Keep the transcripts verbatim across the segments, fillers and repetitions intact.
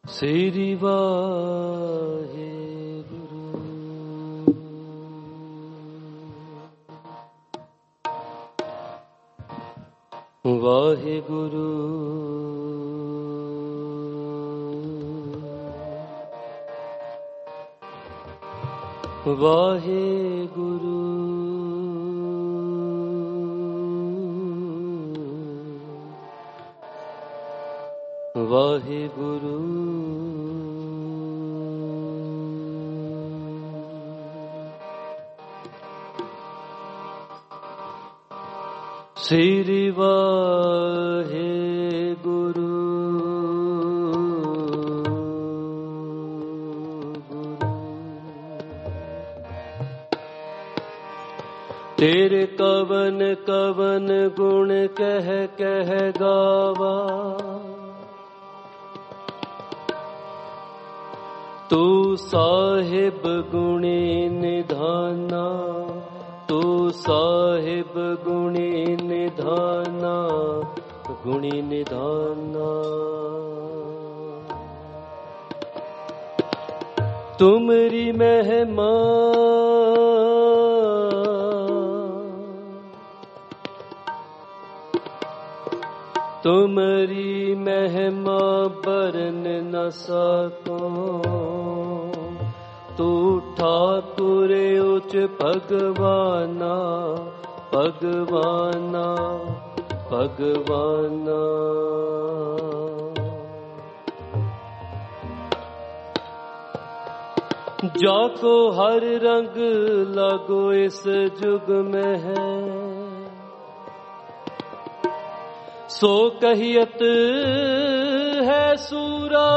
श्री वाहे गुरु। वाहे गुरु वाहे गुरु वाहे गुरु। श्री वाहे गुरु गुरु। तेरे कवन कवन गुण कह कह गावा, तू साहिब गुणी निधाना, तू साहिब गुणी निधाना, गुणी निधाना। तुमरी महिमा तुमरी महिमा बरन न सको, तू ठाकुर उच भगवाना, भगवाना, भगवाना। जाको हर रंग लगो इस जुग में है, सो कहियत है सूरा,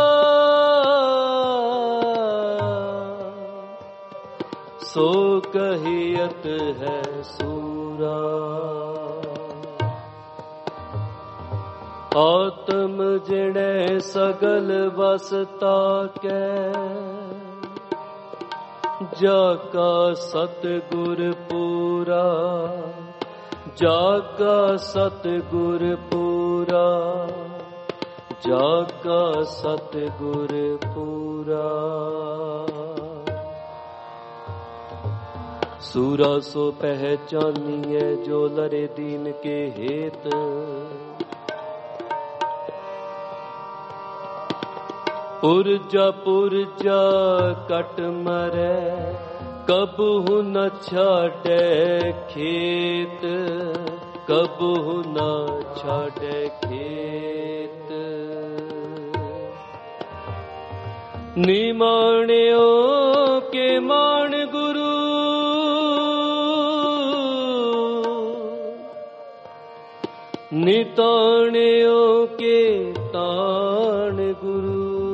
सो कहियत है सूरा। आत्म जिणे सगल वसता कै, जाका सतगुर पूरा, जाका सतगुर पूरा, जाका सतगुर पूरा। सूरा सो पहचानिए जो लरे दीन के हेत, पुरजा पुरजा कट मरे, कबहु न छाड़े खेत, कबहु न छाड़े खेत। निमाण्यो के मान गुरु, निताण्यो के ताण गुरु,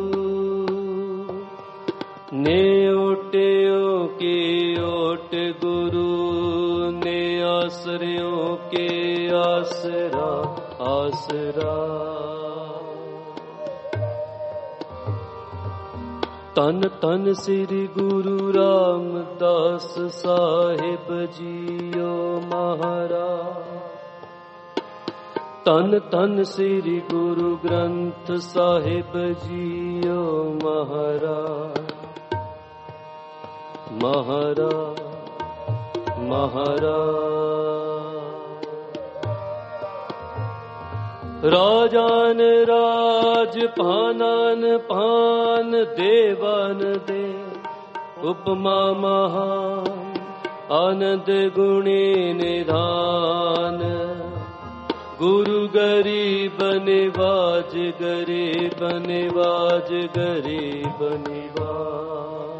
ने ओट्यो के ओट गुरु, ने आसरियों के आसरा आसरा। तन तन श्री गुरु रामदास साहिब जियो महाराज, तन तन श्री गुरु ग्रंथ साहिब जियो महाराज, महाराज महाराज। राजान राज पानान पान, देवान दे उपमा महान, आनंद गुणी निधान। गुरु गरीब निवाज, गरीब निवाज, गरीब निवाज।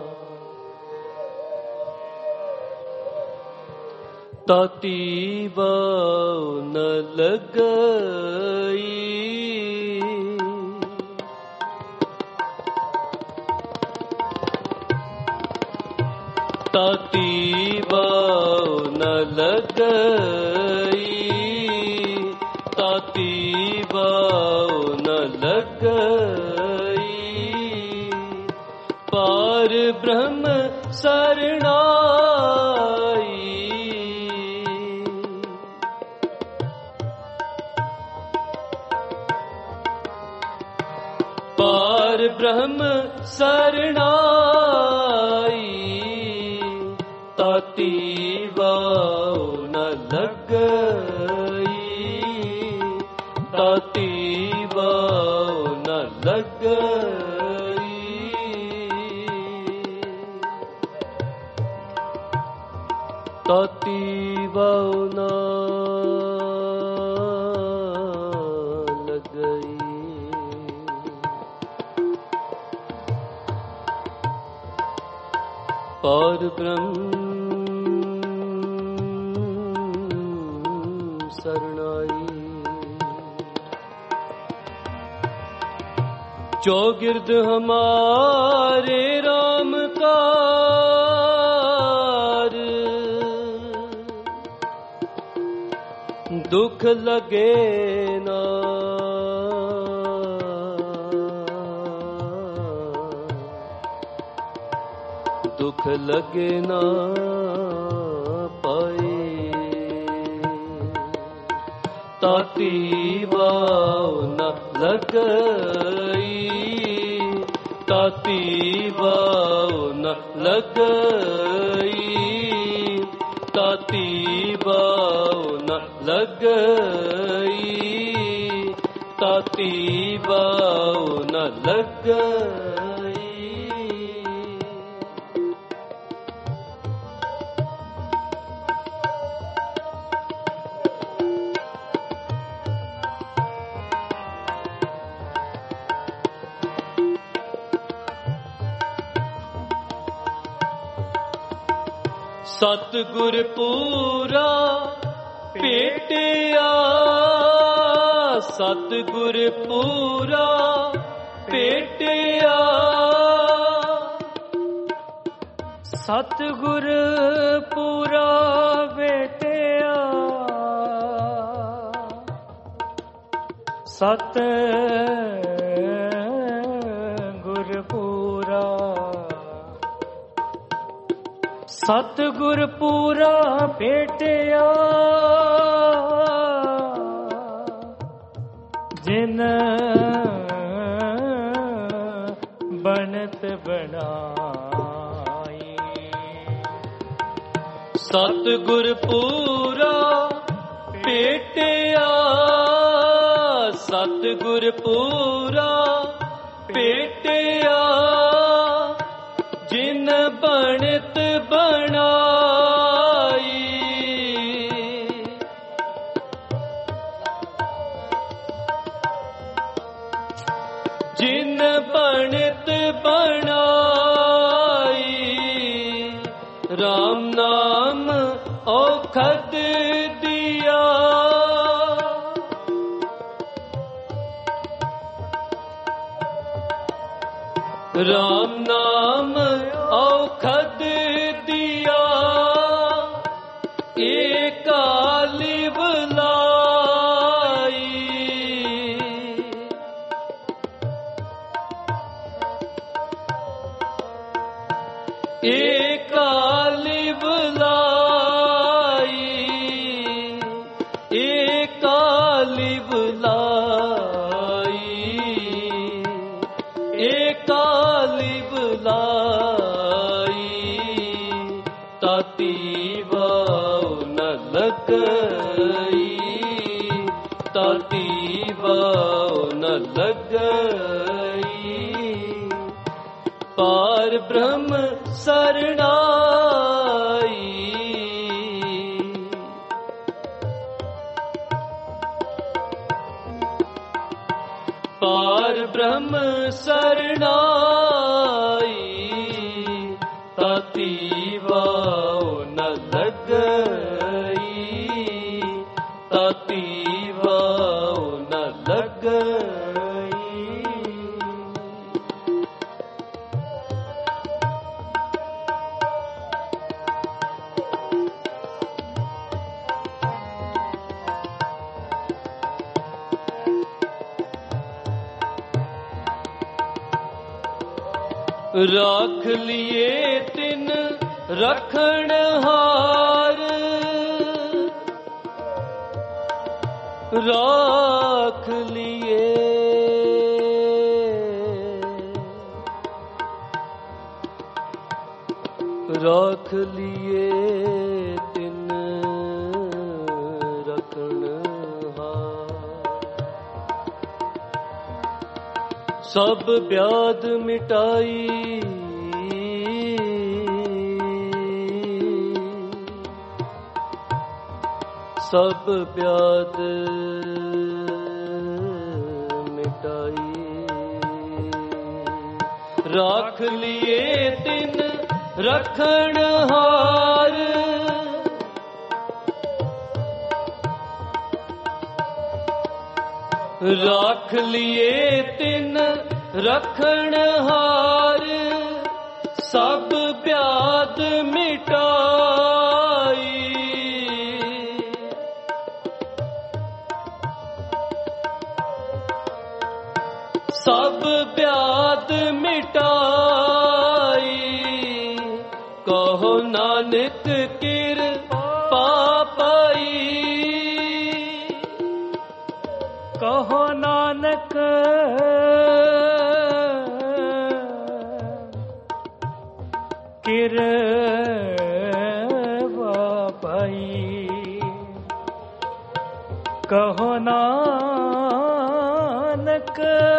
ताती वाव न लगई, ताती वाव न लगई, ताती वाव न लगई। पार ब्रह्म शरणाई, पार पार ब्रह्म सरणाई, ताती वाओ न लगई, ताती वाओ न लगई। ताती वाओ न पार ब्रह्म सरणाई। चौगिर्द हमारे राम कार, दुख लगे ना दुख लगे ना पाए, ताती वाओ न लगई, ताती वाओ न लगई, ताती वाओ न लगई, ताती वाओ न लगई। सतगुर पूरा भेटिया, सतगुर पूरा भेटिया, सतगुर पूरा भेटिया, सतगुर पूरा, सतगुर पूरा भेटिया, जिन बनत बनाई। सतगुर पूरा भेटिया, सतगुर पूरा भेटिया, जिन बनत बनाई। जिन बनत बनाई, राम नाम औखद दिया, राम नाम औखद दिया, एकाली बुलाई। एकाली बुलाई, एकाली बुलाई, एकाली बुलाई, ताती वाओ न लगई, ताती वाओ न लगई। पार ब्रह्म सरणाई, पार ब्रह्म सरणाई, ताती वाओ न लगई, ताती वाओ न लगई। राख लिए तिन रखण हार, राख लिए राख लिए तिन रखन हार। सब ब्याद मिटाई सब ब्याद मिटाई। राख लिए तिन रखण हार। राख लिए तिन रखण हार। सब ब्याद मिटाई। सब ब्याद मिटाई। कहो नानक किरपा पाई। कहो नानक किरपा पाई। कहो नानक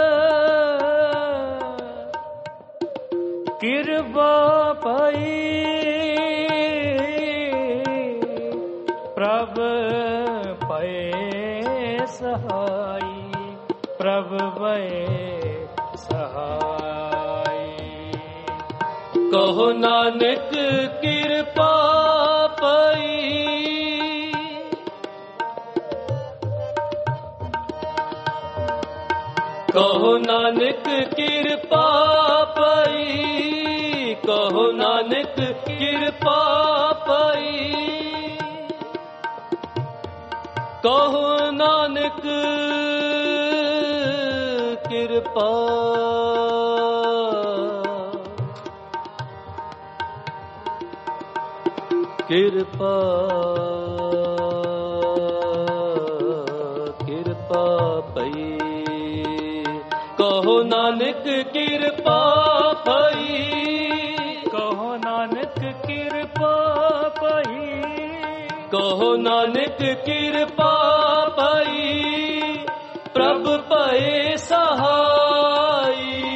किरपा पाई। प्रभ पए सहाई। प्रभ पए सहाई। कहो नानक किरपा पाई। कहो नानक किरपा पाई। कहो नानक किरपा पाई। कहो नानक किरपा किरपा किरपा पई। कहो नानक किरपा पई। कहो नानक किरपा पई। कहो नानक किरपा पई। प्रभ पए सहाई।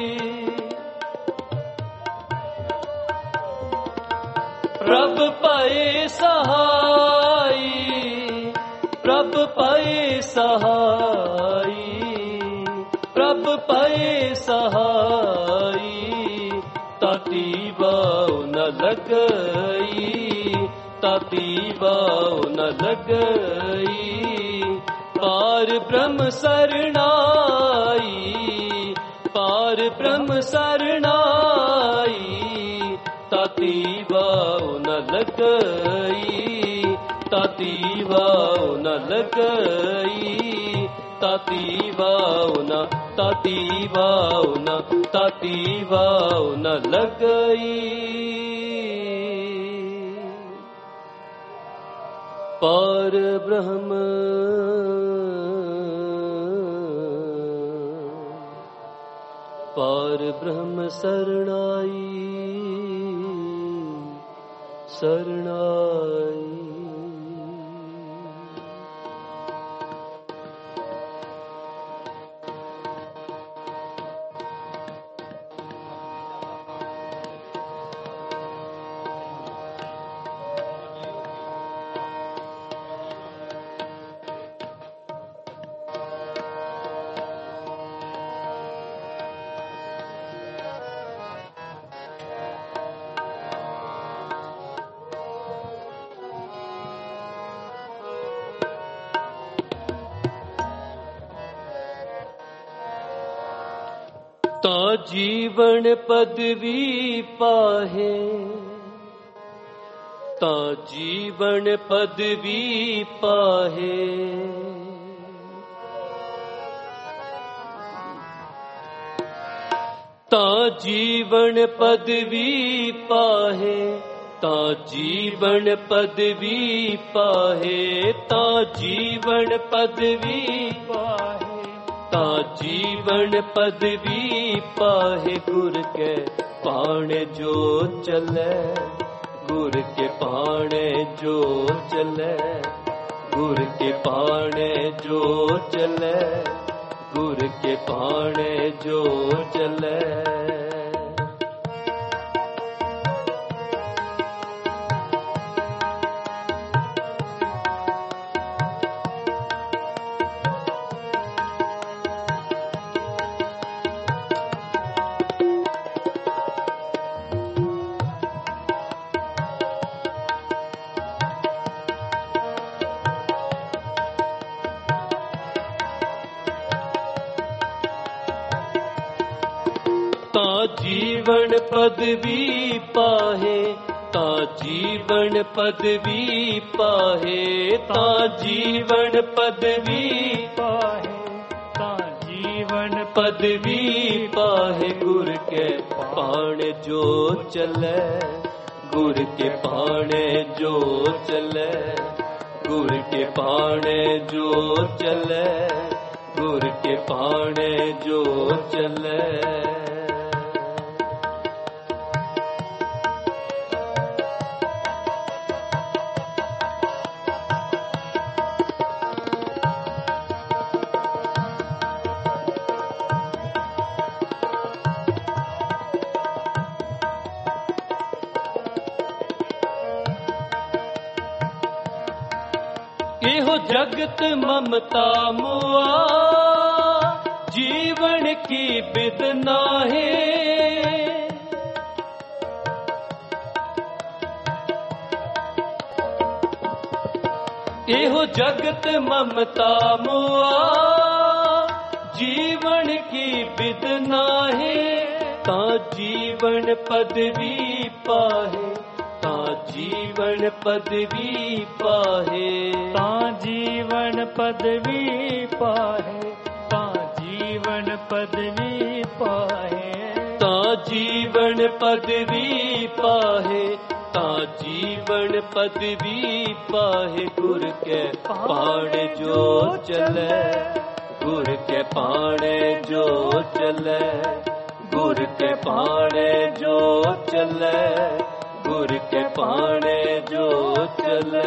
प्रभ पए सहाई। प्रभ पए सहाई। प्रभ पए सहाई। ताती बाऊ न लगई। ताती बाऊ न लगई। पार ब्रह्म सरणाई। पार ब्रह्म सरणाई। ताती बाऊ न लगई। ताती बाऊ न लगई। ताती बाऊ न ताती बाऊ न ताती बाऊ न लगई। पार ब्रह्म पार ब्रह्म सरणाई। सरणाई। ता जीवन पदवी पाहे। ता जीवन पदवी पाहे। ता जीवन पदवी पाहे। ता जीवन पदवी पाहे। ता जीवन पदवी पाहे। ता जीवन पदवी पाहे। गुर के पाण जो चले। गुर के पाणे जो चले, गुर के पाणे जो चले, गुर के पाणे जो चले। ता जीवन पदवी पाहे, ता जीवन पदवी पाहे, ता जीवन पदवी पाहे, ता जीवन पदवी पाहे। गुर के पाणे जो चले, गुर के पाणे जो चले, गुर के पाणे जो चले, गुर के पाणे जो चले। एहो जगत ममता मुआ, जीवन की बिद नाहे। एहो जगत ममता मुआ, जीवन की बिद नाहे। ता जीवन पदवी पाहे, ता जीवन पदवी पाहे, ता जीवन पदवी पाहे, ता जीवन पदवी पाहे, ता जीवन पदवी पाहे, ता जीवन पदवी पाहे। गुर के पाणे जो चले, गुर के पाणे जो चले, गुर के पाणे जो चले, गुर के पाणे जो चले।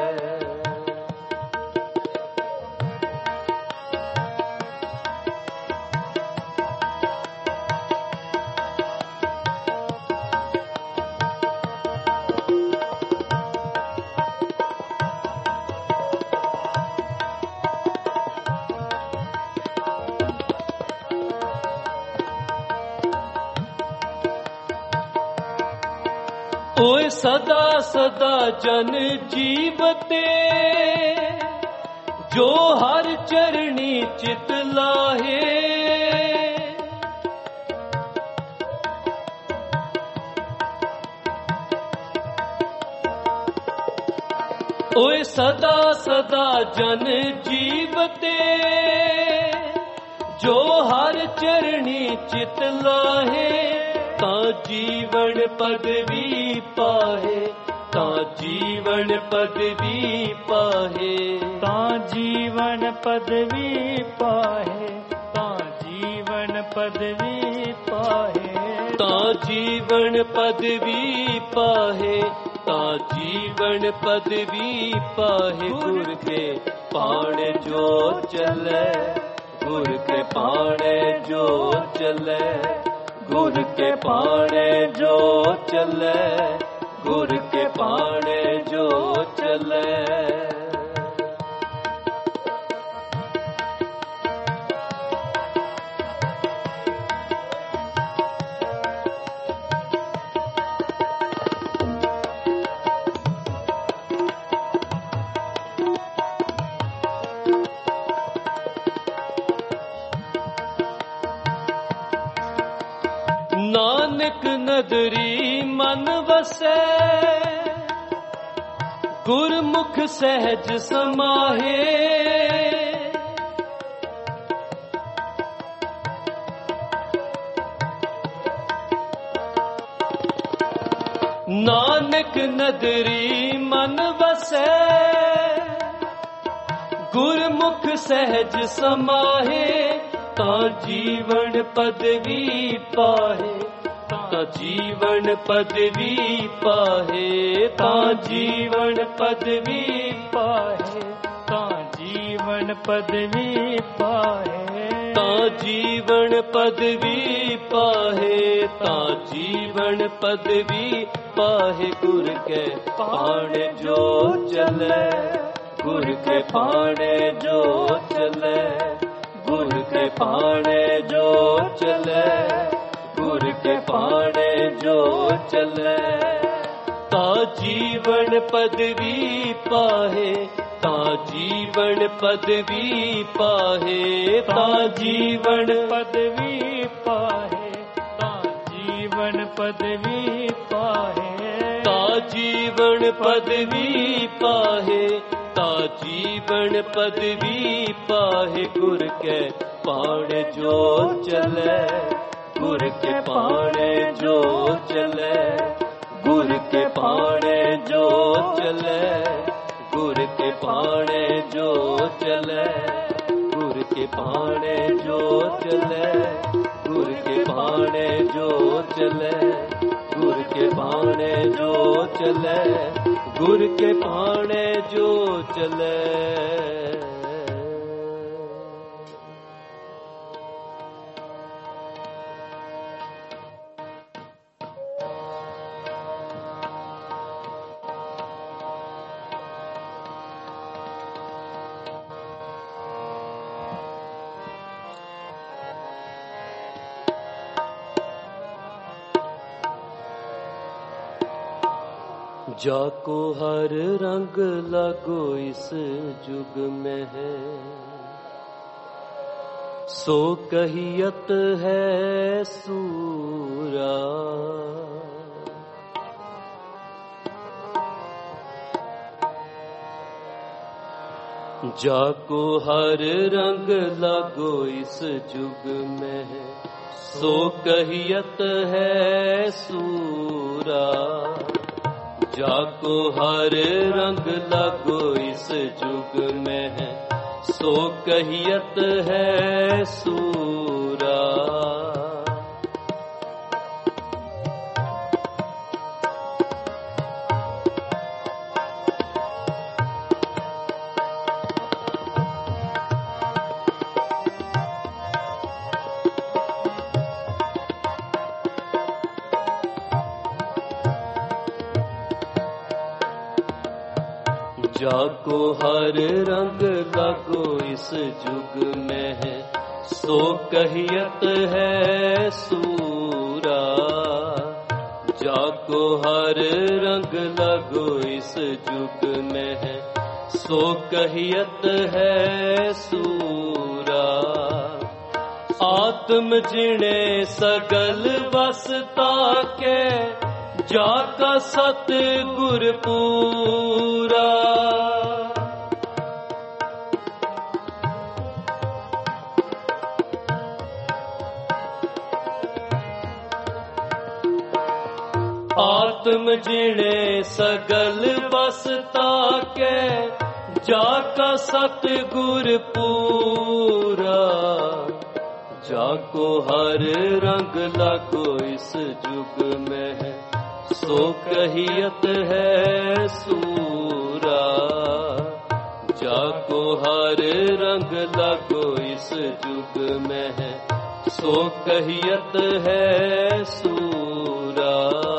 ओए सदा सदा जन जीवते, जो हर चरणी चित लाहे। ओए सदा सदा जन जीवते, जो हर चरणी चित लाहे। ता जीवन पदवी पाहे, ता जीवन पदवी पाहे, ता जीवन पदवी पाहे, ता जीवन पदवी पाहे, ता जीवन पदवी पाहे, ता जीवन पदवी पाहे। गुर के पाणे जो चले, गुर के पाणे जो चले, गुर के पाणे जो चले, गुर के पाणे जो चले। नानक नदरी मन वसै, गुरमुख सहज समाहे। नानक नदरी मन वसै, गुरमुख सहज समाहे। ता जीवन पदवी पाहे, ता ता जीवन पदवी पाहे, ता जीवन पदवी पाहे, ता जीवन पदवी पाहे, ता जीवन पदवी पाहे, ता जीवन पदवी पाहे। गुर के पाणे जो चले, गुर के पाणे जो चले, गुर के पाणे जो चले, गुर के पाणे जो चले। ता जीवन पदवी पाहे, ता जीवन पदवी पाहे, ता जीवन पदवी पाहे, ता जीवन पदवी पाहे, ता जीवन पदवी पाहे, ता जीवन पदवी पाहे। गुर के पाणे जो चले, गुर के पाणे जो चले, गुर के पाणे जो चले, गुर के पाणे जो चले, गुर के पाणे जो चले, गुर के पाणे जो चले, गुर के पाणे जो चले, गुर के पाणे जो चले। जाको हर रंग लगो इस जुग में है, सो कहियत है सूरा। जाको हर रंग लगो इस जुग में है, सो कहियत है सूरा। जाको हर रंग लगो इस जुग में है, सो कहियत है सूरा। जाको हर रंग लगो इस जुग में है, सो कहियत है सूरा। जाको हर रंग लगो इस जुग में है, सो कहियत है सूरा। आत्म जिणे सगल बसता के, जाका सतगुर पूरा। आत्म जिणे सगल बसता के, जाका सतगुर पूरा। जाको हर रंग लगो इस जुग में है, सो कहियत है सूरा। जाको हर रंग लगो इस जुग में है, सो कहियत है सूरा।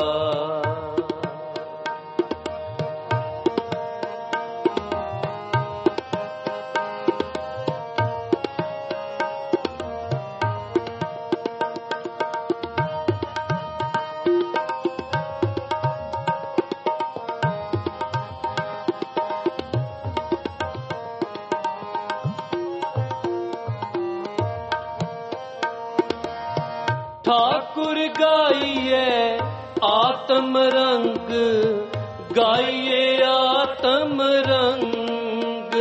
ठाकुर गाइए आत्म रंग, गाइए आत्म रंग,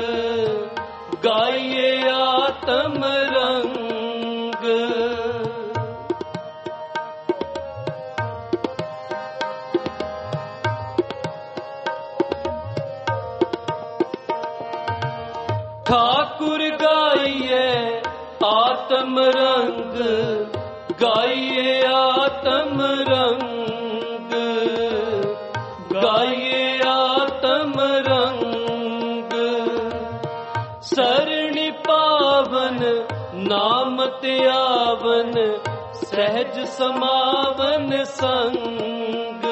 गाइए आत्म रंग। ठाकुर गाइए आत्म रंग, गाइए आत्म रंग, गाइए आत्म रंग, सरणी पावन नाम त्यावन, सहज समावन संग,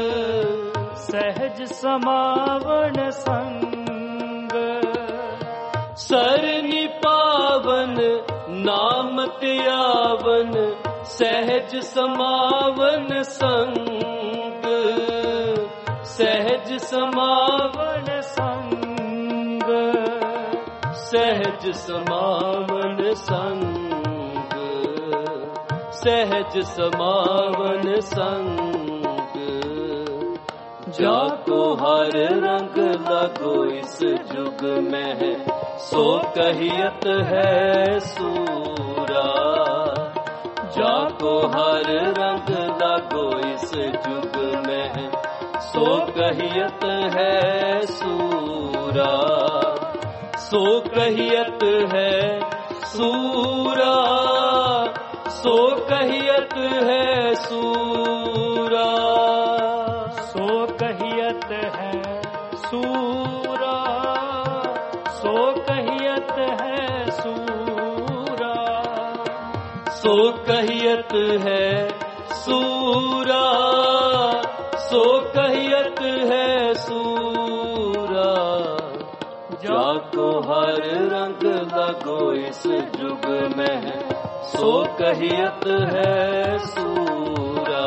सहज समावन संग, सरणी पावन नाम त्यावन, सहज समावन संग, सहज समावन संग, सहज समावन संग, सहज समावन संग। जाको हर रंग लगो इस जुग में है, सो कहियत है सूरा। जाको हर रंग लगो इस जुग में है, सो कहियत है सूरा, सो कहियत है सूरा, सो कहियत है सूरा, सो कहियत है सूरा, सो कहियत है सूरा, सो कहियत है सूरा, सो कहियत है सूरा। जाको हर रंग लगो इस जुग में है, सो कहियत है सूरा।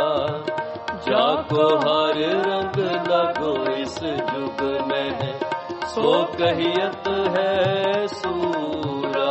जाको हर रंग लगो इस जुग में है, सो कहियत है सूरा।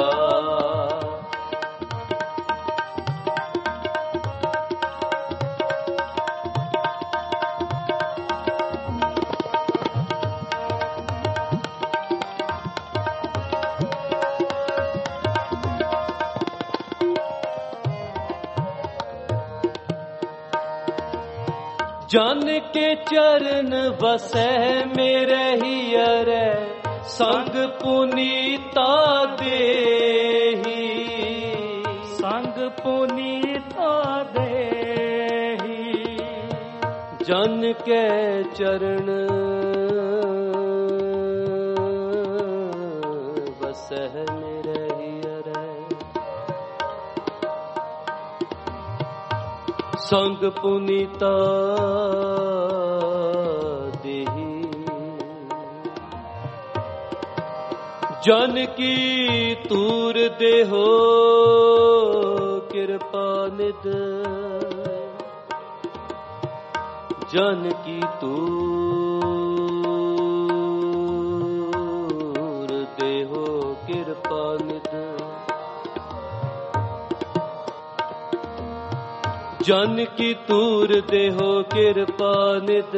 जन के चरण बसै मेरे हियरै, संग पुनीता देहि, संग पुनीता देहि। जन के चरण बसै मेरे हियरै, संग पुनीता देहि। जन की तूर देहो कृपा निध, जन की तूर देहो कृपा निध। जन की तूर देहो कृपा निध,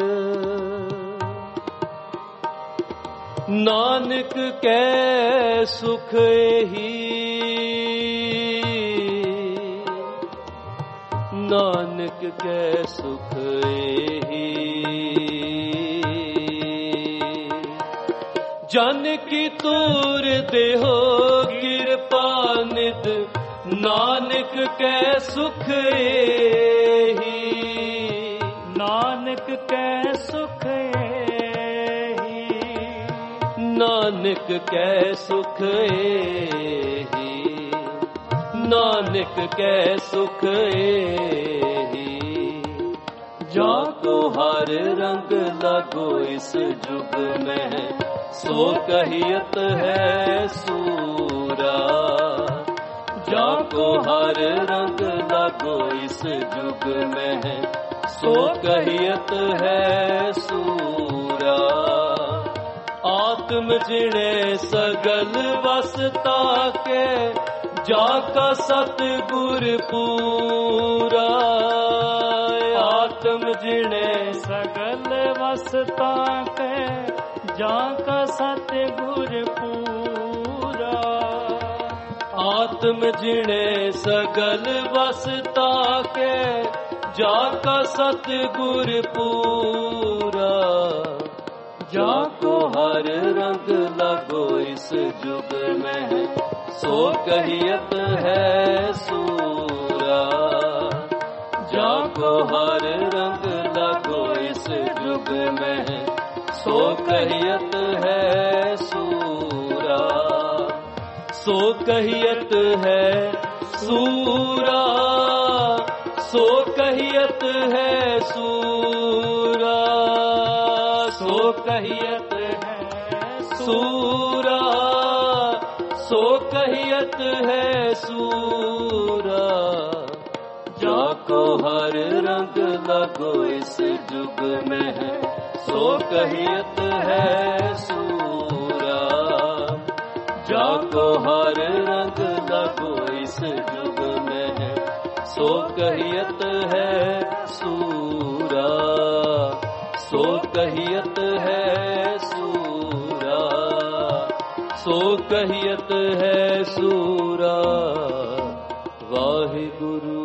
नानक कै सुख एही, नानक कै सुख एही। जन की तूर देहो कृपा निध, नानक कै सुख एही, नानक कै सुख एही, नानक कै सुख एही, नानक कै सुख एही। जाको हर रंग लगो इस जुग में, सो कहियत है सूरा। जाको हर रंग लगो इस जुग में है, सो कहियत है सूरा। आत्म जिणे सगल वसता के, जाका सतगुर पूरा। आत्म जिणे सगल वसता के, जाका सतगुर पूरा। आत्म जिणे सगल वसता के, जाका सतगुर पूरा। जाको हर रंग लगो इस जुग में, सो कहियत है सूरा। जाको हर रंग लगो इस जुग में, सो कहियत है सूरा। सो कहियत है सूरा, सो कहियत है सूरा, सो कहियत है सूरा, सो कहियत है सूरा। जाको हर रंग लगो इस जुग में, सो कहियत है सूरा। जाको हर रंग लगो इस जुग में, सो कहियत है सूरा। सो कहियत है सूरा, सो कहियत है सूरा। वाहिगुरु।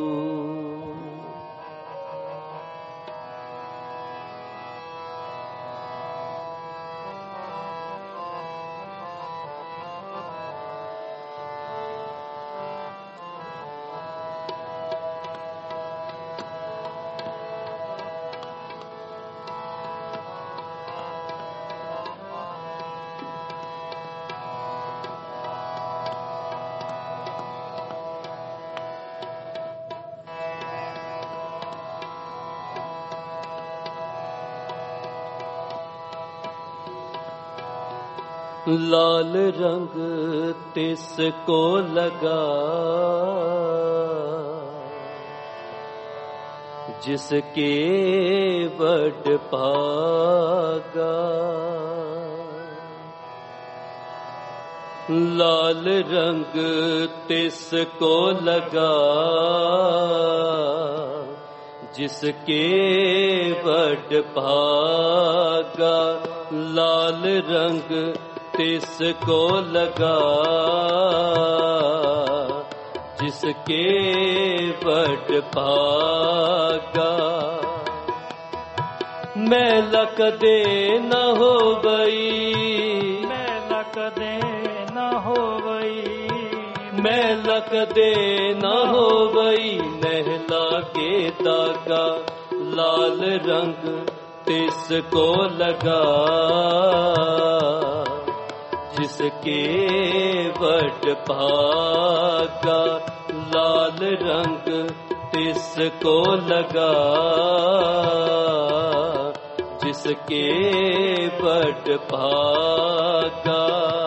लाल रंग तिसको लगा, जिसके बड़ भागा। लाल रंग तिसको लगा, जिसके बड़ भागा। लाल रंग तिसको लगा, जिसके बड़ भागा। मैला कदे न हो गई, मैला कदे न हो गई, मैला कदे न हो गई। नहला के दागा, लाल रंग तिसको लगा, जिसके बड़ भागा। लाल रंग तिसको लगा, जिसके बड़ भागा।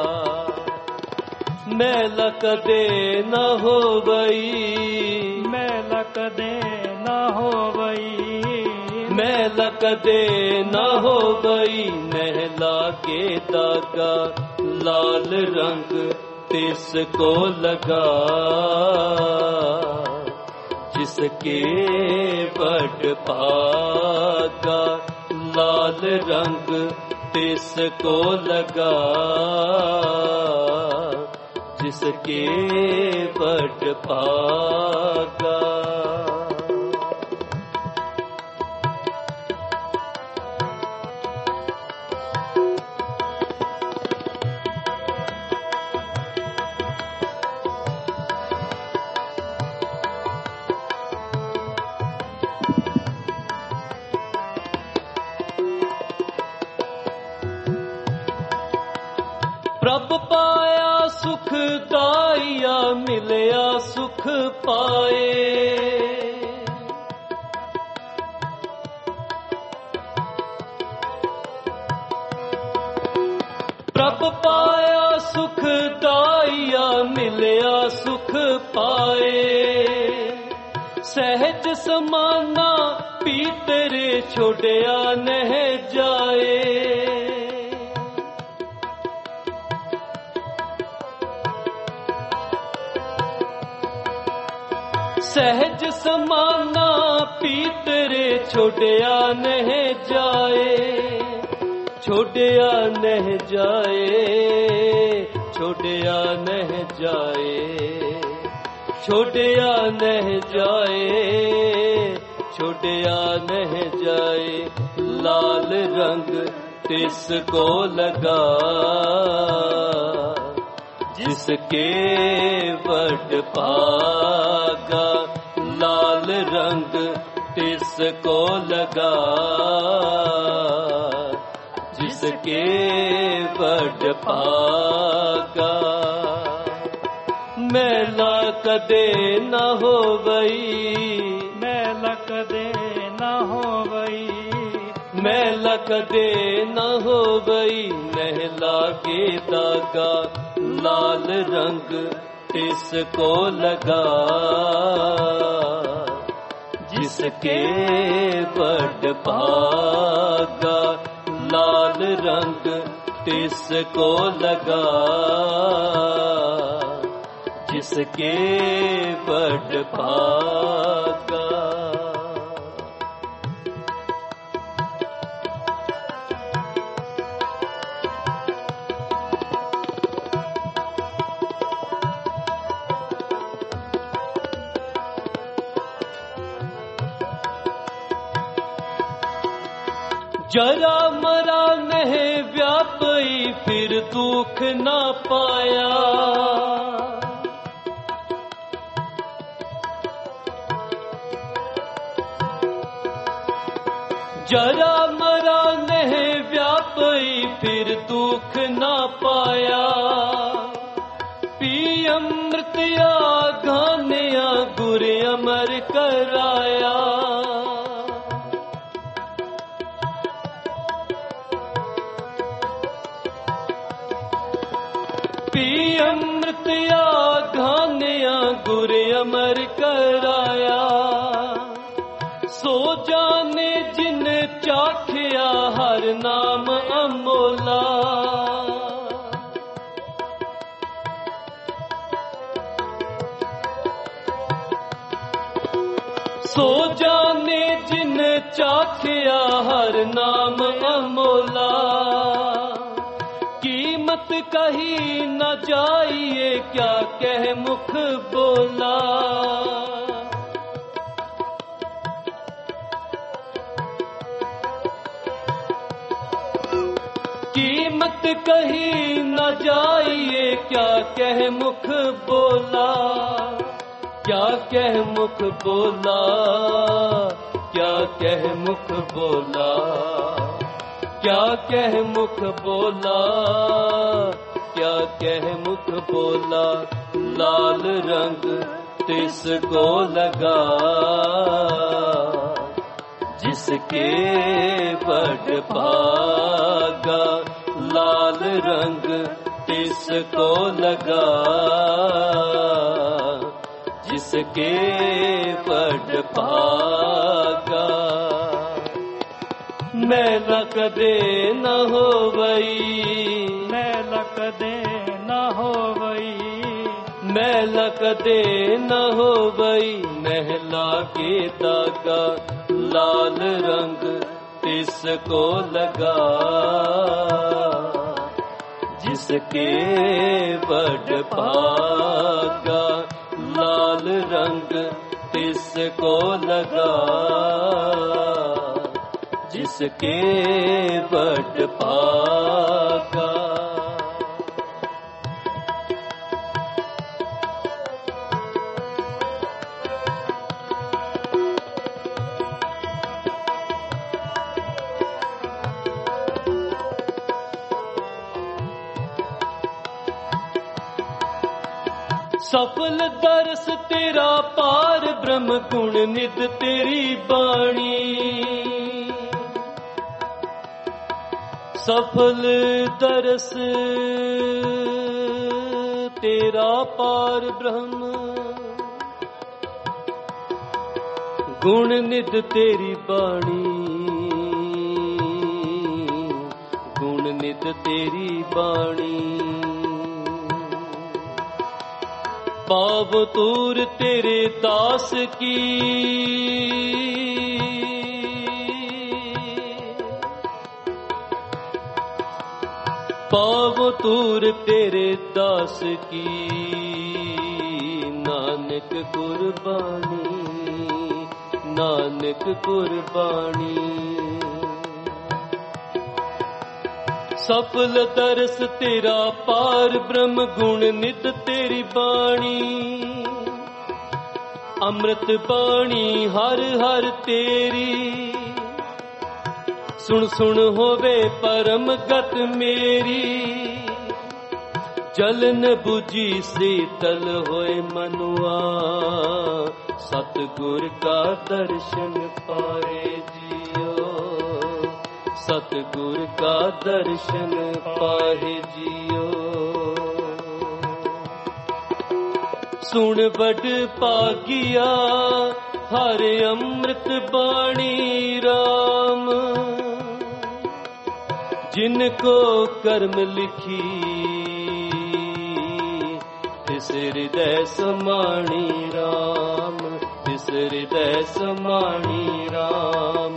मैला कदे न हो गई, मैला कदे न हो गई, मैला कदे न हो गई। नहला के दागा, लाल रंग तिसको लगा, जिसके बड़ भागा। लाल रंग तिसको लगा, जिसके बड़ भागा। प्रभ पाया सुख दाइया, मिलया सुख पाए। प्रभ पाया सुख दाइया, मिलया सुख पाए। सहज समाना पीतरे छोड़या नह जाए। सहज समाना पीतरे छोड़या नह जाए। छोड़या नह जाए, छोड़या नह जाए, छोड़या नह जाए, छोड़या नह जाए। लाल रंग तिसको लगा, जिसके बड़ भागा। लाल रंग तिसको लगा, जिसके बड़ भागा। मैला कदे न होवई, मैला कदे न होवई, मैला कदे न होवई। महला के दागा लाल रंग तिसको लगा, जिसके बड़ भागा। लाल रंग तिसको लगा, जिसके बड़ भागा। जरा मरा नहीं व्यापी, फिर दुख न पाया। जरा मरा नहीं व्यापी, फिर दुख न पाया। पी अमृतया घानिया गुर अमर कराया। पी अमृतया घानिया गुर अमर कराया। सो जाने जिन चाखिया हर नाम अमोला। सो जाने जिन चाखिया हर नाम अमोला। कीमत कही न जाइए क्या कह मुख बोला। कीमत कही न जाइए क्या कह मुख बोला। क्या कह मुख बोला, क्या कह मुख बोला। क्या कह मुख बोला, क्या कह मुख बोला। लाल रंग तिसको लगा, जिसके बड़ भागा। लाल रंग तिसको लगा, जिसके बड़ भागा। मैला कदे न होवई, मैला कदे न होवई, मैला कदे न होवई। महला के दागा लाल रंग तिसको लगा, जिसके बड़ भागा। लाल रंग तिसको लगा, जिसके बड़ भागा। सफल दर्श तेरा पार ब्रह्म गुण नित तेरी बाणी। सफल दर्श तेरा पार ब्रह्म गुण नित तेरी बाणी। गुण नित तेरी बाणी। पाव तूर तेरे दास की। पाव तूर तेरे दास की। नानक कुर्बानी, नानक कुर्बानी। सफल दर्श तेरा पार ब्रह्म गुण नित तेरी बाणी। अमृत बाणी हर हर तेरी, सुन सुन होवे परम गत मेरी। जलन बुझी शीतल होए मनुआ, सतगुर का दर्शन पाए जियो, सतगुर का दर्शन पाए जियो। सुन बड़ पागिया हर अमृत बाणी राम, जिनको कर्म लिखी तिस हृदय समाणी राम, तिस हृदय समाणी राम।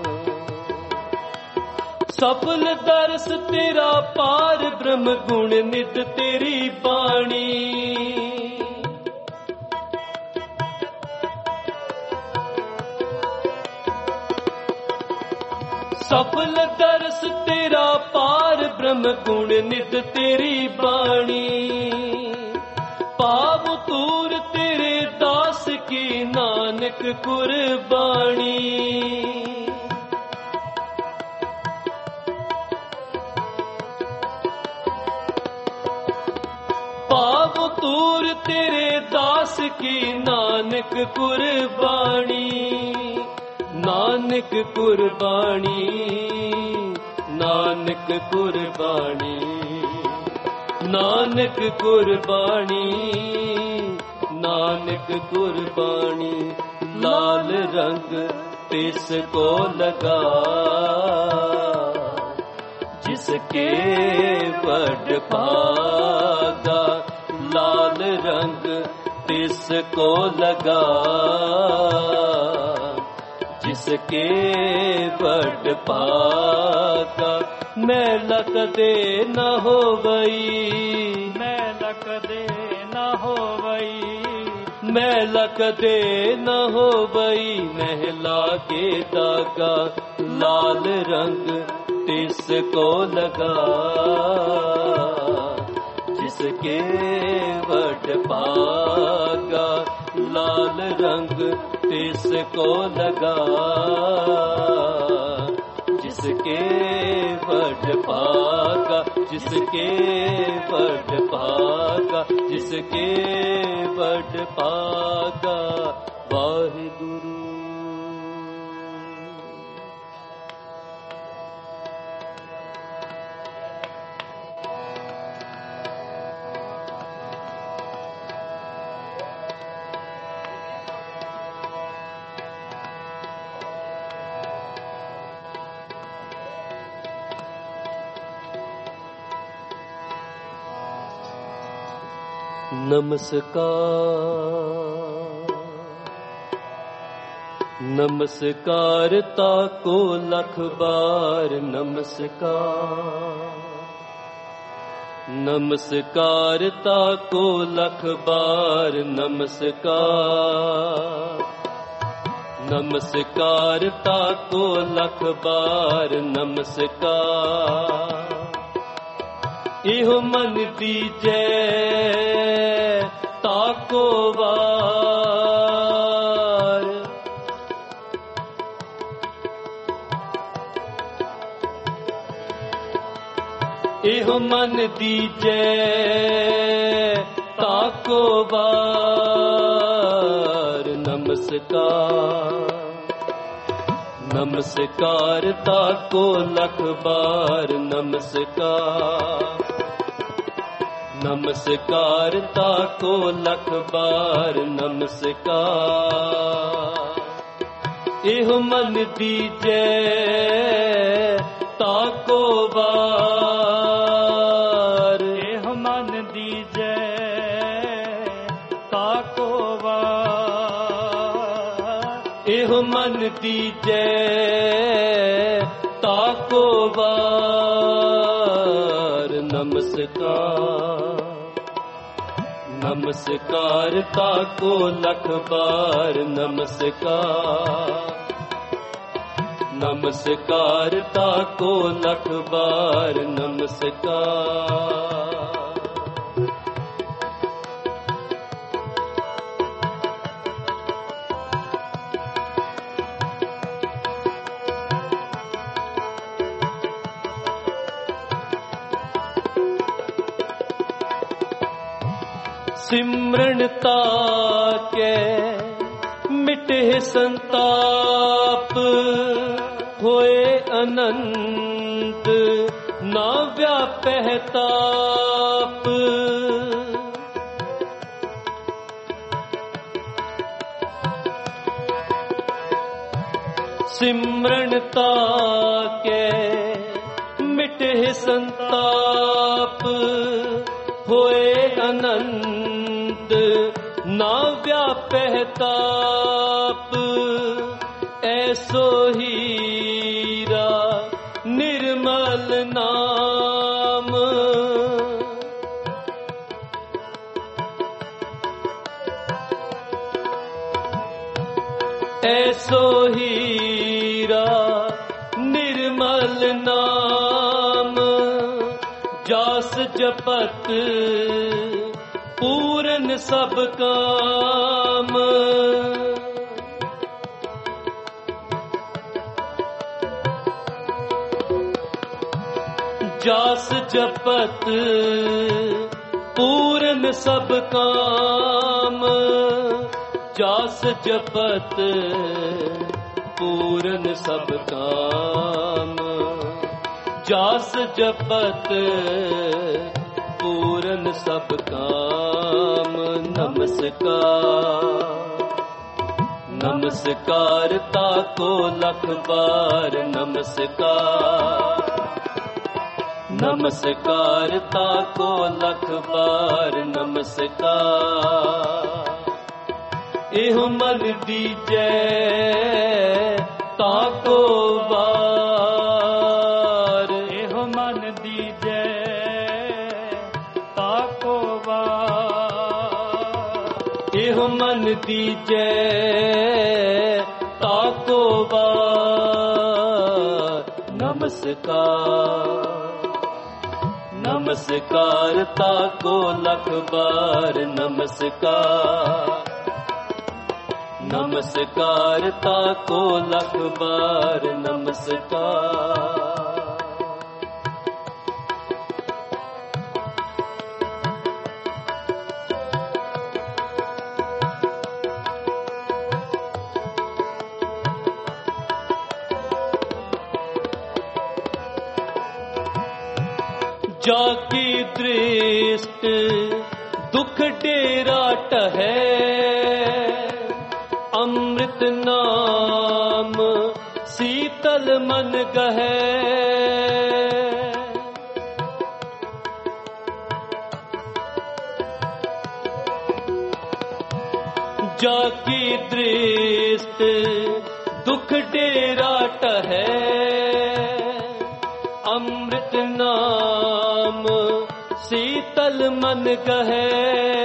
सफल दर्श तेरा पार ब्रह्म गुण नित तेरी बाणी। सफल दर्श तेरा पार ब्रह्म गुण नित तेरी बाणी। पाव तूर तेरे दास की नानक कुर्बानी। पाव तूर तेरे दास की नानक कुर्बानी। नानक कुर्बानी, नानक कुर्बानी, नानक कुर्बानी, नानक कुर्बानी। लाल रंग तिसको लगा, जिसके बड़ भागा। लाल रंग तिसको लगा, जिसके बड़ भागा। मैला कदे न होवई, मैला कदे न होवई, मैला कदे न होवई। महला के दागा लाल रंग तिसको लगा, जिसके बड़ भागा। लाल रंग तिसको लगा, जिसके बड़ भागा, जिसके बड़ भागा, जिसके बड़ भागा। वाहिगुरु। नमस्कार, नमस्कार ताको लख बार नमस्कार। नमस्कार ताको लख बार नमस्कार। नमस्कार ताको लख बार नमस्कार। इहो मन दीजै ताको वार। इहो मन दीजै ताको वार। नमस्कार, नमस्कार ताको लख बार नमस्कार। नमस्कार ताको लख बार नमस्कार। इहो मन दीजै ताको वार। इहो मन दीजै ताको वार। इहो मन दीजै ताको वार। नमस्कार, नमस्कार ताको लख बार नमस्कार। नमस्कार ताको लख बार नमस्कार। सिमरनता के मिटे संताप, होए अनंत ना व्यापह ताप। सिमरनता के मिटे संताप, होए अनंत ना व्यापह ताप। ऐसो हीरा निर्मल नाम, ऐसो हीरा निर्मल नाम। जास जपत पूरन सब काम, जास जपत पूरन सब काम। जास जपत पूरन सब काम, जास जपत पूरन सब काम। नमस्कार नमस्कार ताको लख बार नमस्कार, नमस्कार ताको लख बार नमस्कार। एहो मन दीजै ताको बार, एहो मन दीजै ताको बार। एहो मन दीजै ताको बार नमस्कार, नमस्कार ताको लख बार नमस्कार, नमस्कार ताको लख बार नमस्कार। जाकी दृष्ट दुख डेरा टहै, अमृत नाम शीतल मन गहै। जाकी दृष्ट दुख डेरा टहै, अमृत नाम शीतल मन गहै।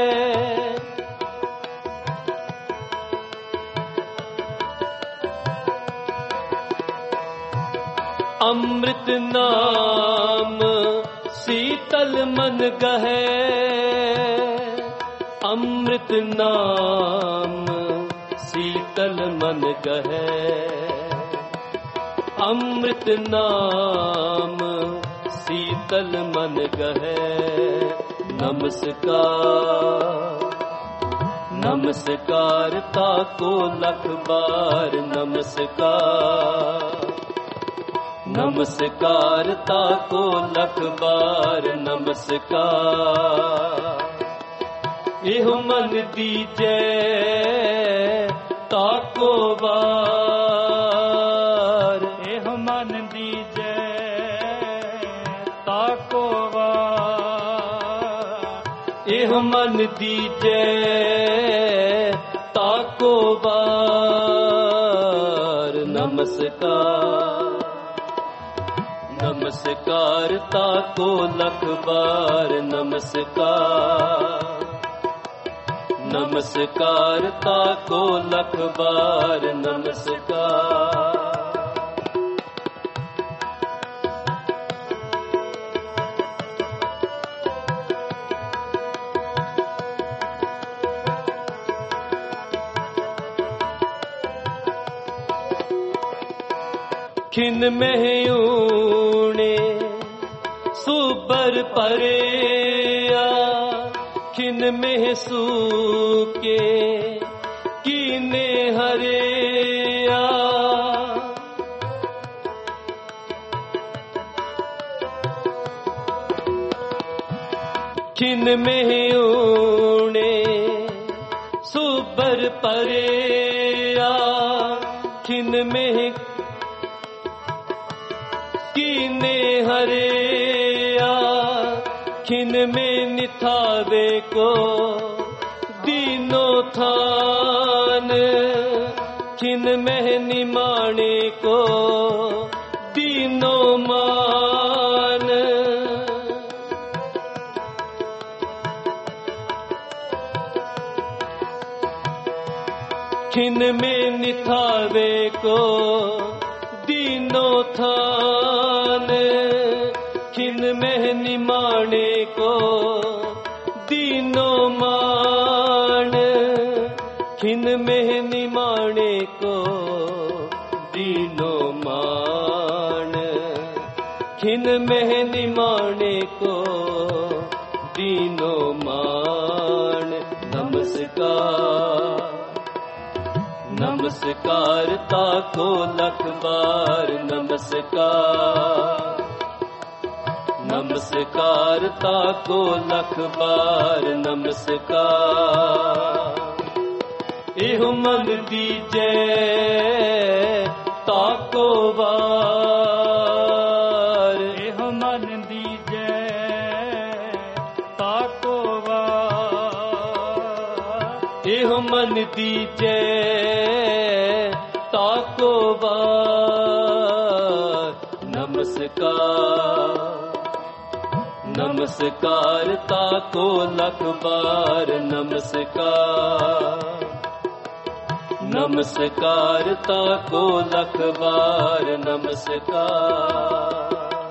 अमृत नाम शीतल मन गहै, अमृत नाम शीतल मन गहै। अमृत नाम शीतल मन गहै। नमस्कार नमस्कार ताको लख बार नमस्कार, नमस्कार ताको लख बार नमस्कार। एहो मन दीजै ताको बार, एहो मन दीजै ताको बार। एहो मन दीजै ताको बार नमस्कार, नमस्कार ताको लख बार नमस्कार, नमस्कार ताको लख बार नमस्कार। खिन में ऊणे सुबर परेया, छिन में सूके कीने हरिया, छिन में ऊणे सुबर परेया, छिन में कीने हरिया, छिन में निथावे को दीनो थान, छिन में निमाणे को दीनो मान। छिन में निथावे को दीनो थान, छिन में निमाणे को दीनो मान, छिन में निमाणे को दीनो मान, छिन में निमाणे को दीनो मान। नमस्कार नमस्कार ताको लख बार नमस्कार, नमस्कार ताको लख बार नमस्कार। एहो मन दीजे ताको बार, एहो मन दीजे ताको बार, एहो मन दीजे ताको बार नमस्कार, नमस्कार ताको लख बार नमस्कार, नमस्कार ताको लख बार नमस्कार।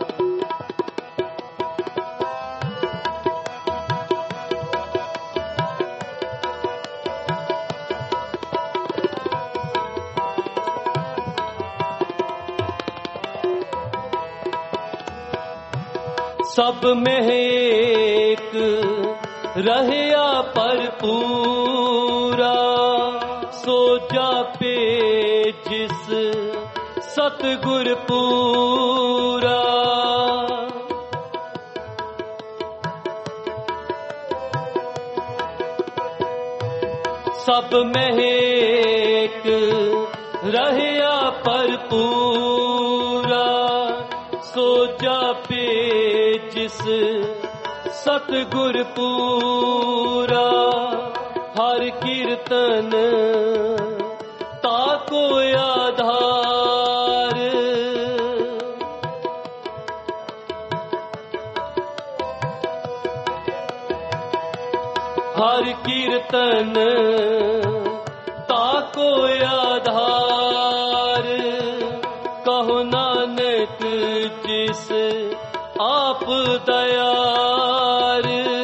सब में एक रहया पर पूरा, सो जापे जिस सतगुर पूरा। सब में एक रहया पर पूरा, सो जापे जिस सतगुर पूरा। हर कीर्तन ताको आधार, हर कीर्तन ताको आधार। कहो नानक जिस आप दयार,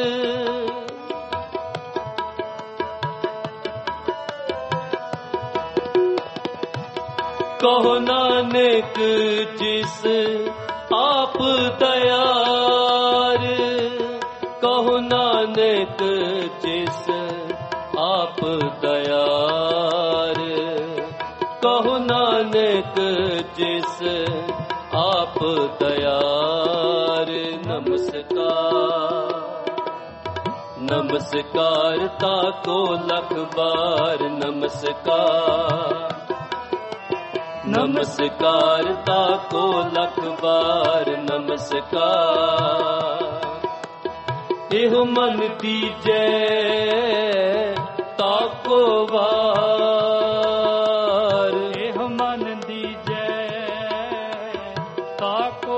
कहो नानक जिस आप दयार, कहो नानक जिस आप दयार, कहो नानक जिस आप दयार। नमस्कार नमस्कार ताको लख बार नमस्कार, नमस्कार ताको लख बार नमस्कार। एहो मन दीजे ताको बार, एहो मन दीजे ताको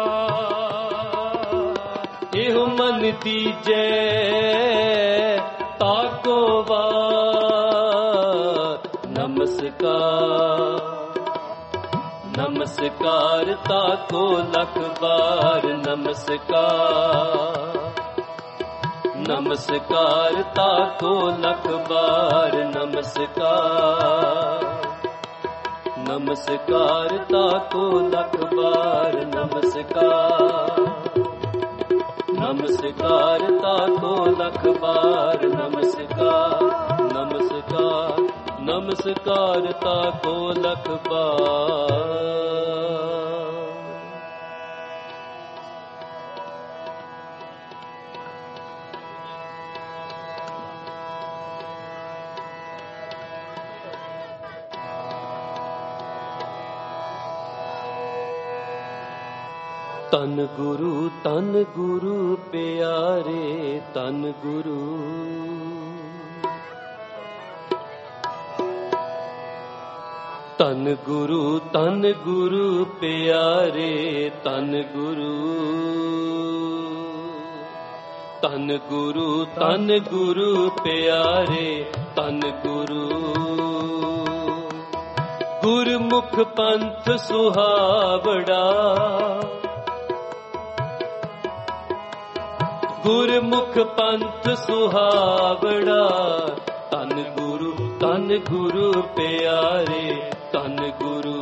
बार, एहो मन दीजे ताको बार नमस्कार, नमस्कार ताको लख बार नमस्कार, नमस्कार ताको लख बार नमस्कार, नमस्कार ताको लख बार नमस्कार, नमस्कार ताको लख बार नमस्कार नमस्कार नमस्कार ताको लख बार। तन गुरु तन गुरु प्यारे तन गुरु तन गुरु तन गुरु प्यारे तन गुरु तन गुरु तन गुरु प्यारे तन गुरु गुरमुख पंथ सुहावड़ा गुरमुख पंथ सुहावड़ा तन गुरु तन गुरु प्यारे तन गुरु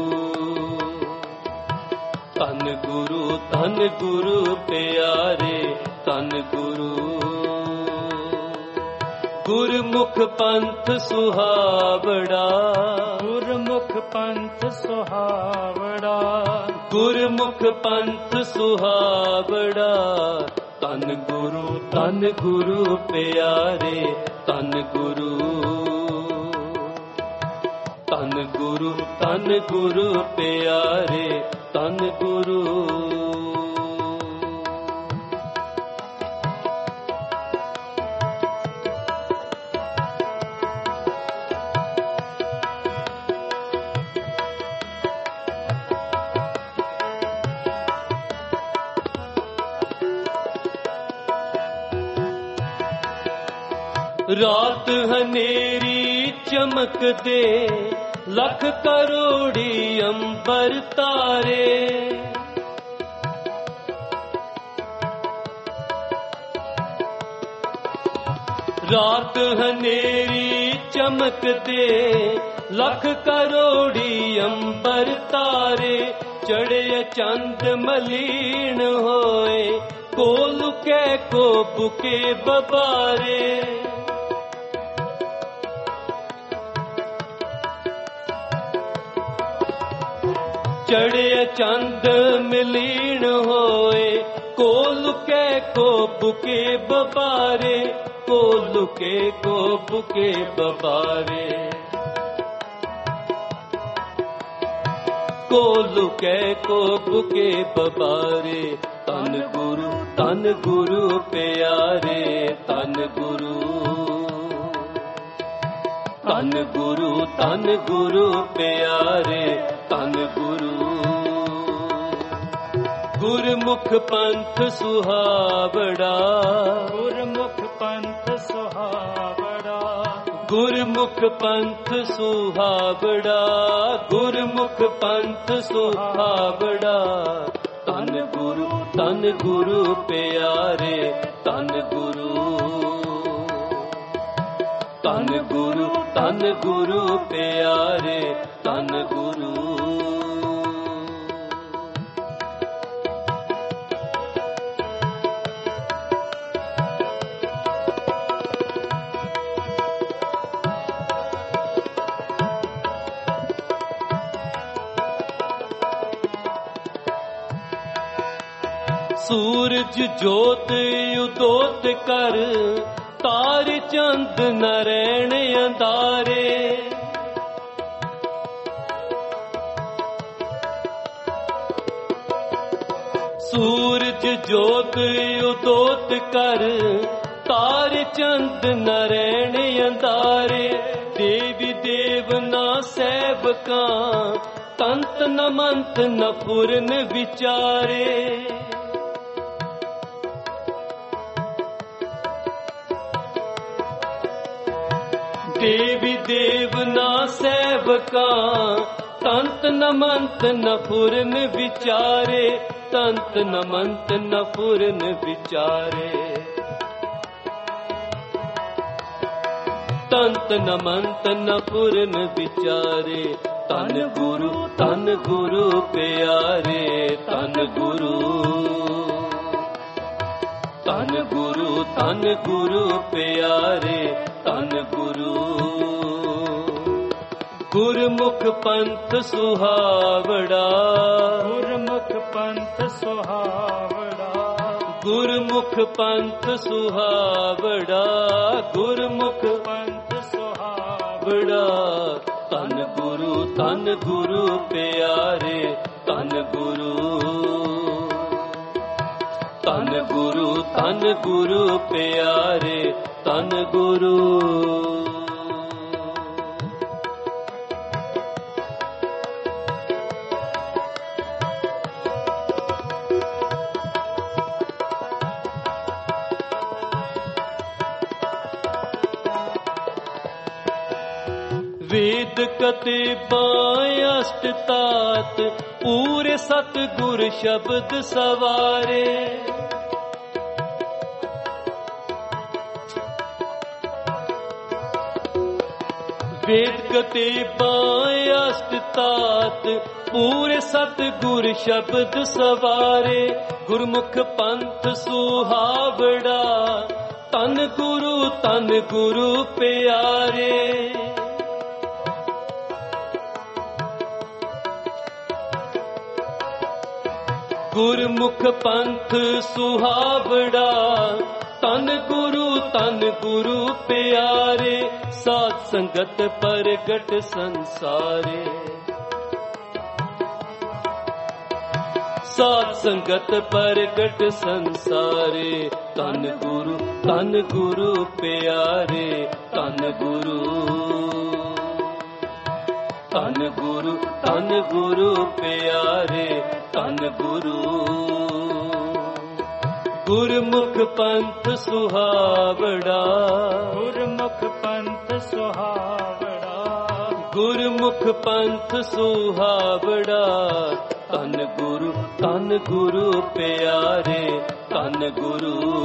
तन गुरु तन गुरु प्यारे तन गुरु गुरमुख पंथ सुहावड़ा गुरमुख पंथ सुहावड़ा गुरमुख पंथ सुहावड़ा तन गुरु तन गुरु प्यारे तन गुरु तन गुरु तन गुरु प्यारे तन गुरु। रात हनेरी चमक दे लख करोड़ी अंबर तारे रात हनेरी चमक दे लख करोड़ी अंबर तारे चढ़े चंद मलीन होए को लुके को बुके बबारे चढ़े चंद मिलीन होए को लुके को बुके बबारे को लुके को बुके बबारे को लुके को बुके बबारे तन गुरु तन गुरु प्यारे तन गुरु तन गुरु तन गुरु प्यारे तन गुरु गुरमुख पंथ सुहावड़ा गुरमुख पंथ सुहावड़ा गुरमुख पंथ सुहावड़ा गुरमुख पंथ सुहावड़ा तन गुरु तन गुरु प्यारे तन गुरु तन गुरु तन गुरु प्यारे तन गुरु। सूरज जोत उदोत कर तार चंद नरैण अंधारे सूरज जोत उदोत कर तार चंद नरैण अंधारे देवी देव ना सैवका तंत न मंत न फुरन विचारे देवी देव ना सैवका तंत न मंत न फुरन विचारे तंत न मंत न फुरन विचारे तंत न मंत न फुरन विचारे तन गुरु तन गुरु प्यारे तन गुरु ਧੰਨ ਗੁਰੂ ਧੰਨ ਗੁਰੂ ਪਿਆਰੇ ਧੰਨ ਗੁਰੂ। ਗੁਰਮੁਖ ਪੰਥ ਸੁਹਾਵੜਾ ਗੁਰਮੁਖ ਪੰਥ ਸੁਹਾਵੜਾ ਗੁਰਮੁਖ ਪੰਥ ਸੁਹਾਵੜਾ ਗੁਰਮੁਖ ਪੰਥ ਸੁਹਾਵੜਾ। ਧੰਨ ਗੁਰੂ ਧੰਨ ਗੁਰੂ ਪਿਆਰੇ ਧੰਨ ਗੁਰੂ। ਧੰਨ ਗੁਰੂ ਧੰਨ ਗੁਰੂ ਪਿਆਰੇ ਧੰਨ ਗੁਰੂ। ਵੇਦ ਕਤਿਬਾਂ ਅਸ਼ਟ ਤਾਤ ਪੂਰੇ ਸਤਿਗੁਰ ਸ਼ਬਦ ਸਵਾਰੇ। ਵੇਦ ਕਤਿਬਾਂ ਅਸ਼ਟ ਤਾਤ ਪੂਰੇ ਸਤਿਗੁਰ ਸ਼ਬਦ ਸਵਾਰੇ। ਗੁਰਮੁਖ ਪੰਥ ਸੁਹਾਵੜਾ ਧੰਨ ਗੁਰੂ ਧੰਨ ਗੁਰੂ ਪਿਆਰੇ। ਗੁਰਮੁਖ ਪੰਥ ਸੁਹਾਵੜਾ ਧੰਨ ਗੁਰੂ ਧੰਨ ਗੁਰੂ ਪਿਆਰੇ। ਸਾਧ ਸੰਗਤ ਪ੍ਰਗਟ ਸੰਸਾਰੇ। ਸਾਧ ਸੰਗਤ ਪ੍ਰਗਟ ਸੰਸਾਰੇ। ਧੰਨ ਗੁਰੂ ਧੰਨ ਗੁਰੂ ਪਿਆਰੇ ਧੰਨ ਗੁਰੂ। ਧੰਨ ਗੁਰੂ ਧੰਨ ਗੁਰੂ ਪਿਆਰੇ ਧੰਨ ਗੁਰੂ। ਗੁਰਮੁਖ ਪੰਥ ਸੁਹਾਵੜਾ ਗੁਰਮੁਖ ਪੰਥ ਸੁਹਾਵੜਾ ਗੁਰਮੁਖ ਪੰਥ ਸੁਹਾਵੜਾ। ਧੰਨ ਗੁਰੂ ਧੰਨ ਗੁਰੂ ਪਿਆਰੇ ਧੰਨ ਗੁਰੂ।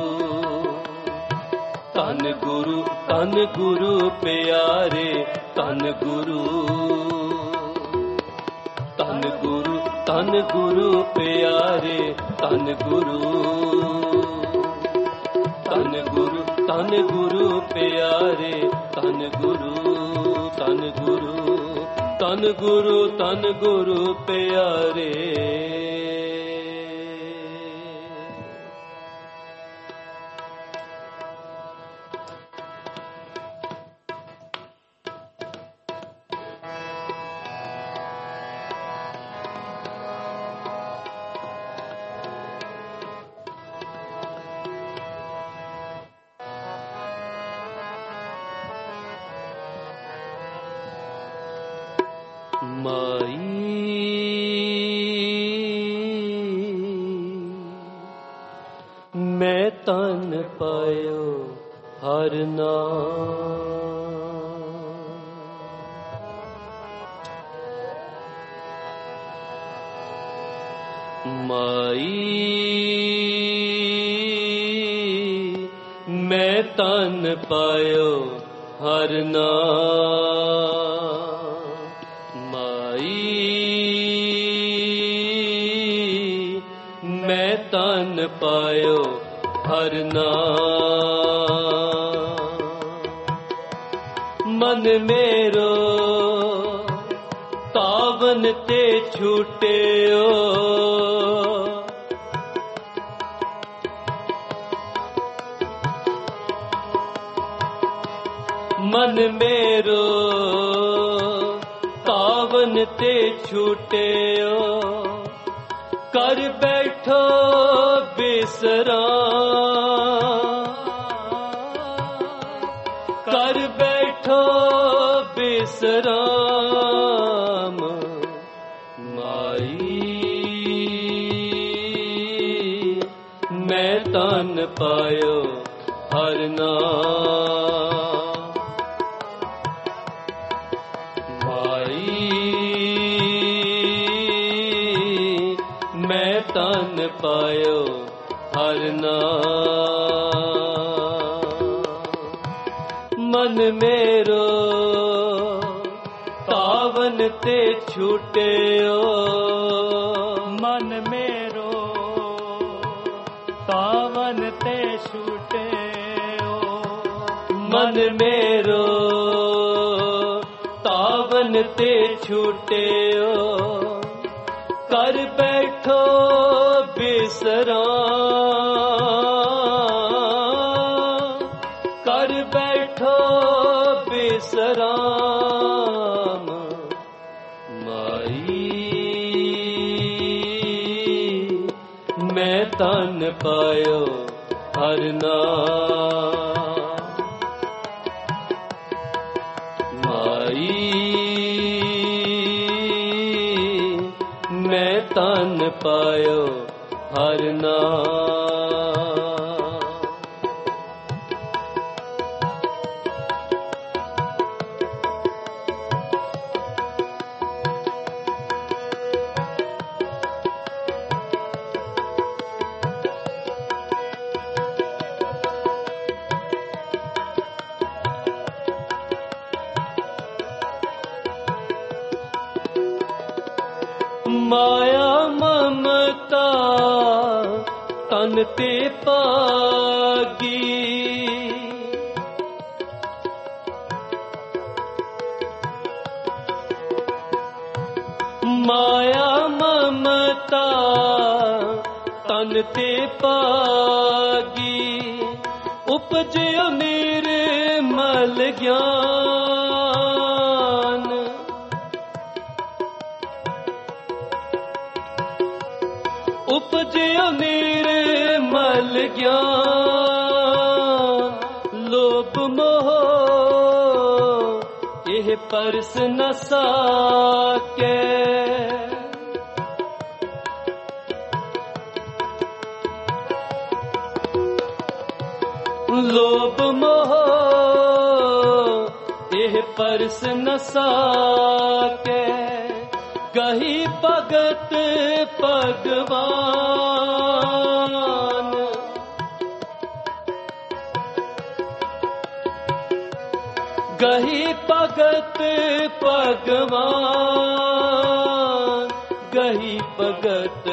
ਧੰਨ ਗੁਰੂ ਧੰਨ ਗੁਰੂ ਪਿਆਰੇ ਧੰਨ ਗੁਰੂ। ਧੰਨ ਗੁਰੂ ਧੰਨ ਗੁਰੂ ਪਿਆਰੇ ਧੰਨ ਗੁਰੂ। ਧੰਨ ਗੁਰੂ ਧੰਨ ਗੁਰੂ ਪਿਆਰੇ ਧੰਨ ਗੁਰੂ। ਧੰਨ ਗੁਰੂ ਧੰਨ ਗੁਰੂ ਧੰਨ ਗੁਰੂ ਪਿਆਰੇ। ਮਾਈ ਮੈਂ ਤਨ ਪਾਇਓ ਹਰ ਨਾਮ। ਮਾਈ ਮੈਂ ਤਨ ਪਾਇਓ ਹਰ ਨਾਮ। ਮੈਂ ਤਨ ਪਾਇਓ ਹਰ ਨਾਮ। ਮਨ ਮੇਰੋ ਤਾਵਨ ਤੇ ਛੁਟਿਓ। ਮਨ ਮੇਰੋ ਤਾਵਨ ਤੇ ਛੁਟਿਓ। ਕਰ ਬੈਠੋ ਬਿਸਰਾਮ। ਕਰ ਬੈਠੋ ਬਿਸਰਾਮ। ਮਾਈ ਮੈਂ ਤਨ ਪਾਇਓ ਹਰ ਨਾਮ। ਮਾਈ ਮੈਂ ਤਨ ਪਾਇਓ ਹਰ ਨਾਮ। ਮਨ ਮੇਰੋ ਤਾਵਨ ਤੇ ਛੁਟਿਓ। ਮਨ ਮੇਰੋ ਤਾਵਨ छूटे ओ मन मेरो तावन ते छूटे ओ कर बैठो विश्राम कर बैठो विश्राम माई मैं तन पायो हर नाम माई मैं तन पायो हर नाम माया ममता तन ते पागी माया ममता तन ते पागी उपजयो निर्मल ज्ञान उपजयो निर्मल ज्ञान लोभ मोह यह परस न साके लोभ मोह यह परस न साके गही भगत भगवान गही भगत भगवान गही भगत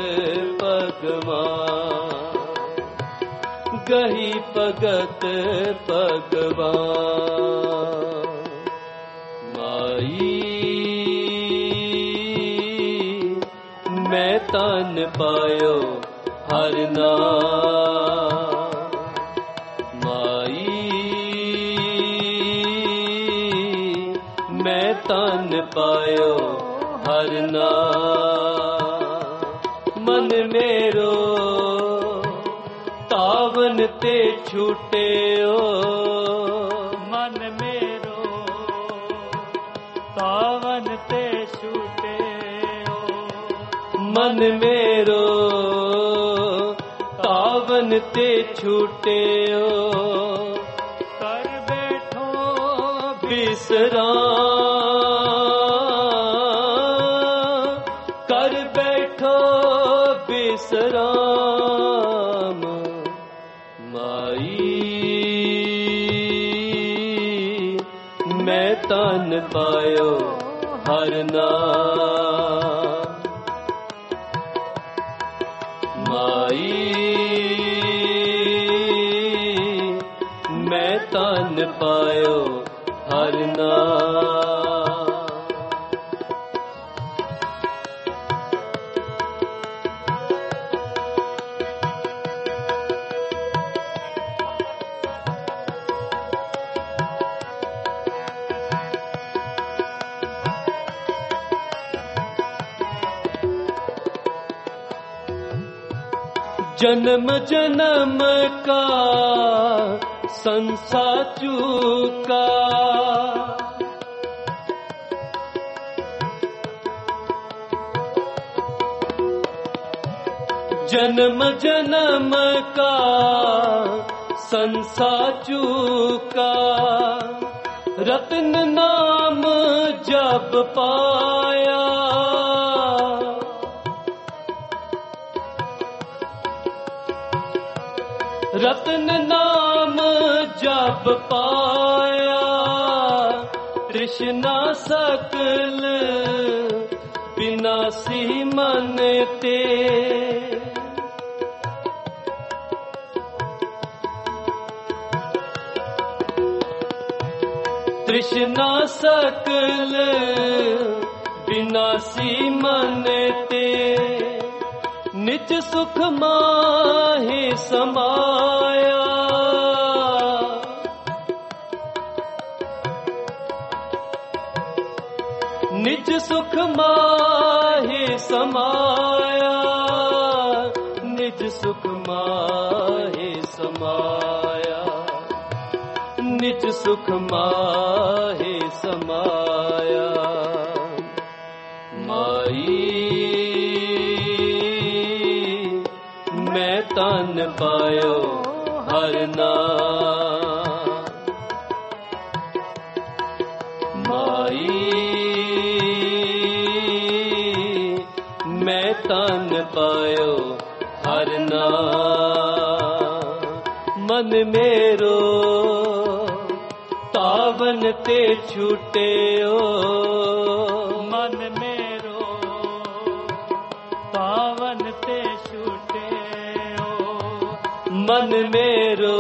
भगवान गही भगत भगवान माई मैं तन पायो हर नाम माई मैं तन पायो हर नाम मन मेरो तावन ते छूटे ओ मन मेरो तावन ते छूटे मन मेरो तावन ते छूटे ओ कर बैठो विश्राम कर बैठो विश्राम माई मैं तन पायो हर नाम माई मैं तन पायो हर नाम जन्म जन्म का संसार चूका जन्म जन्म का संसार चूका रत्न नाम जब पाया रत्न नाम जब पाया तृष्णा सकल विनाशी मन ते तृष्णा सकल विनाशी मन ते निज सुख माहे समाया। निज सुख माहे समाया, निज सुख माहे समाया, निज सुख माहे समाया। माई मैं तन पायो हर नाम। माई मैं तन पायो हर नाम। मन मेरो तावन ते छूटे ओ, मन मेरो पावन ते छूटे ओ। मन मेरो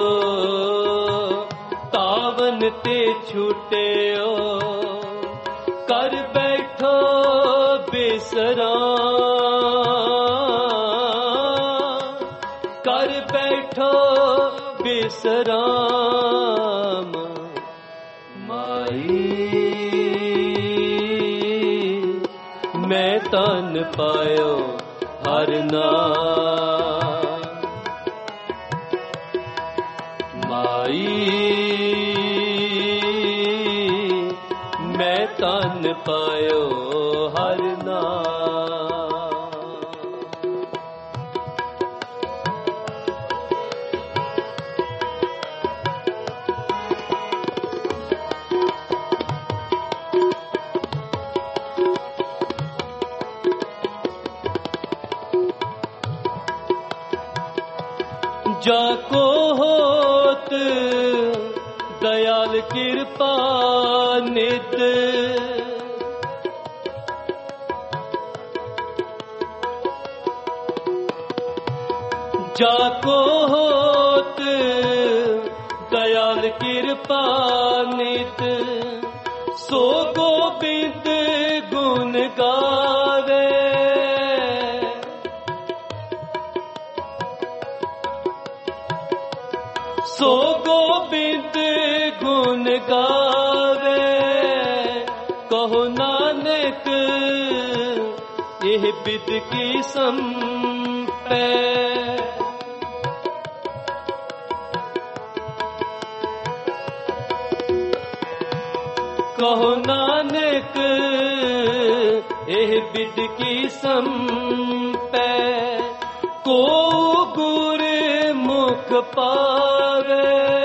तावन ते छूटे ओ। कर बैठो बेसराम, कर बैठो बेसराम। माई मैं तन पायो हर नाम। माई मैं तन पायो हर नाम। जाको होत दयाल कृपा नित, जाको होत दयाल कृपा नित। सो गोबिंद गुण गावे, सो गोबिंद गुण गावे। कहो नानक यह बिद की संपै। कहो नानक यह बिद की संपै। को गुर मुख पावे,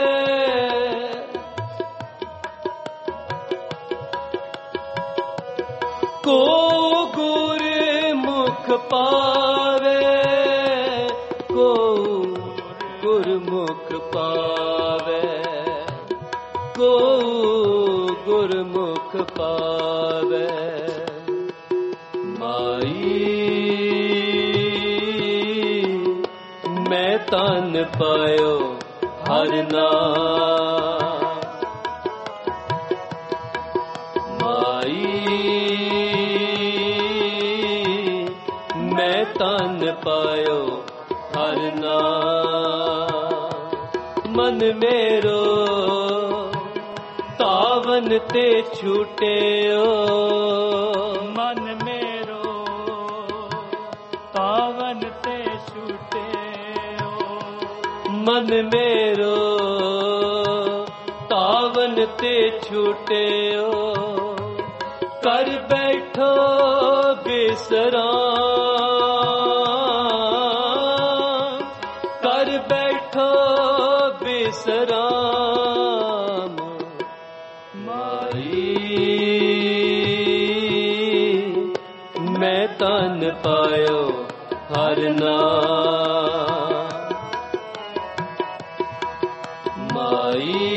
को गुर मुख पावे, को गुरमुख पावे, को गुरमुख पावे। माई मैं तन पायो हर नाम। माई मैं तन पायो हर नाम। मन मेरो तावन ते छूटे ओ, मन मेरो तावन ते छूटे ओ। मन मेरो तावन ते छूटे ओ। कर बैठो बेसराम, कर बैठो बेसराम। माई मैं तन पायो हर नाम। माई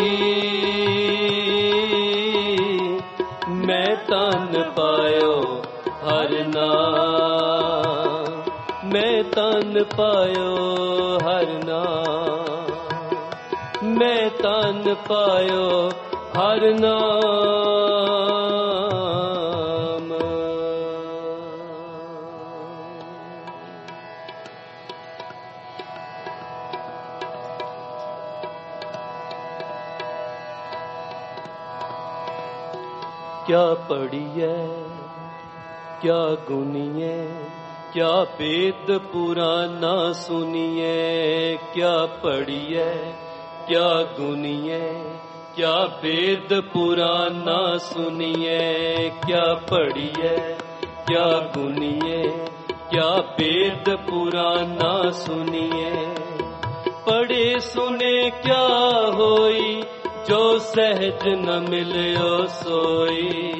मैं तन पायो हर नाम। मैं तन पायो हर नाम। मैं तन पायो हर नाम। क्या पढ़िए क्या गुनिए, क्या वेद पुराना सुनिए। क्या पढ़िए क्या गुनिए, क्या वेद पुराना सुनिए। क्या पढ़िए क्या गुनिए, क्या वेद पुराना सुनिए। पढ़े सुने क्या होई, जो सहज न मिलियो सोई।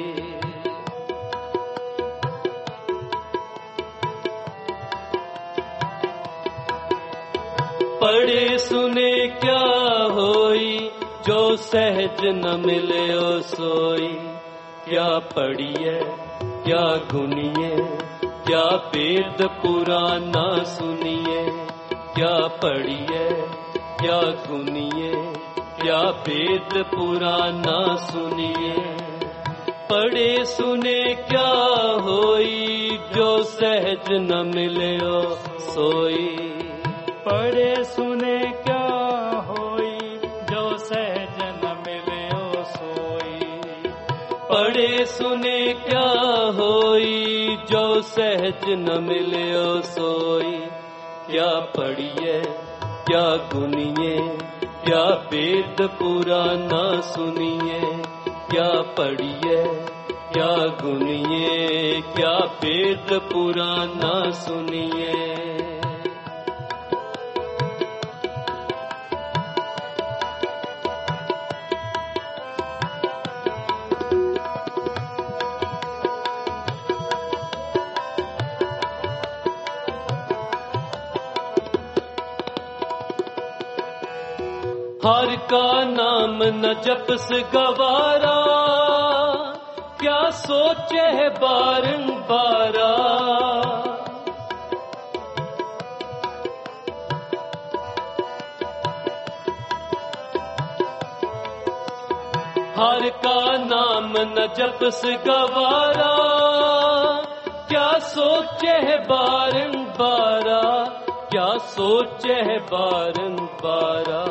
पढ़े सुने क्या होई, जो सहज न मिलियो सोई। क्या पढ़िए क्या गुनिए, क्या वेद पुराना सुनिए। क्या पढ़िए क्या गुनिए, क्या वेद पुराना सुनिए। पढ़े सुने क्या होई, जो सहज न मिलियो सोई। पढ़े सुने क्या होई, जो सहज न मिलियो सोई। पढ़े सुने क्या होई, जो सहज न मिलियो सोई। क्या पढ़िए क्या गुनिए, क्या वेद पुराना सुनिए। क्या पढ़िए क्या गुनिए, क्या वेद पुराना सुनिए। हर का नाम न जपस गवारा, क्या सोचे है बारंबारा। हर का नाम न जपस गवारा, क्या सोचे है बारंबारा। क्या सोचे है बारंबारा।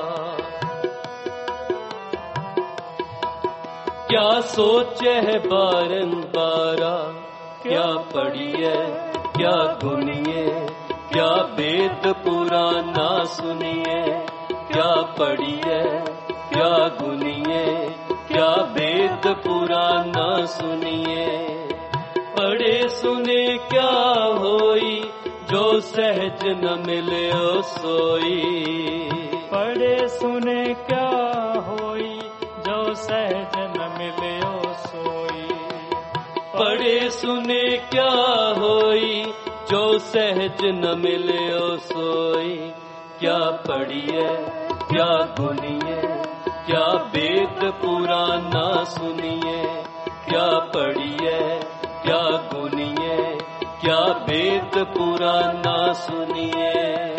क्या सोचे है बारंबारा। क्या पढ़िए क्या गुनिए, क्या वेद पुराना सुनिए। क्या पढ़िए क्या गुनिए, क्या वेद पुराना सुनिए। पढ़े सुने क्या होई, जो सहज न मिलियो सोई। पढ़े सुने क्या होई, जो सहज न मिलियो सोई। पढ़े सुने क्या होई, जो सहज न मिलियो सोई। क्या पढ़िए क्या गुनिए, क्या वेद पुराना सुनिए। क्या पढ़िए क्या गुनिए, क्या वेद पुराना सुनिए।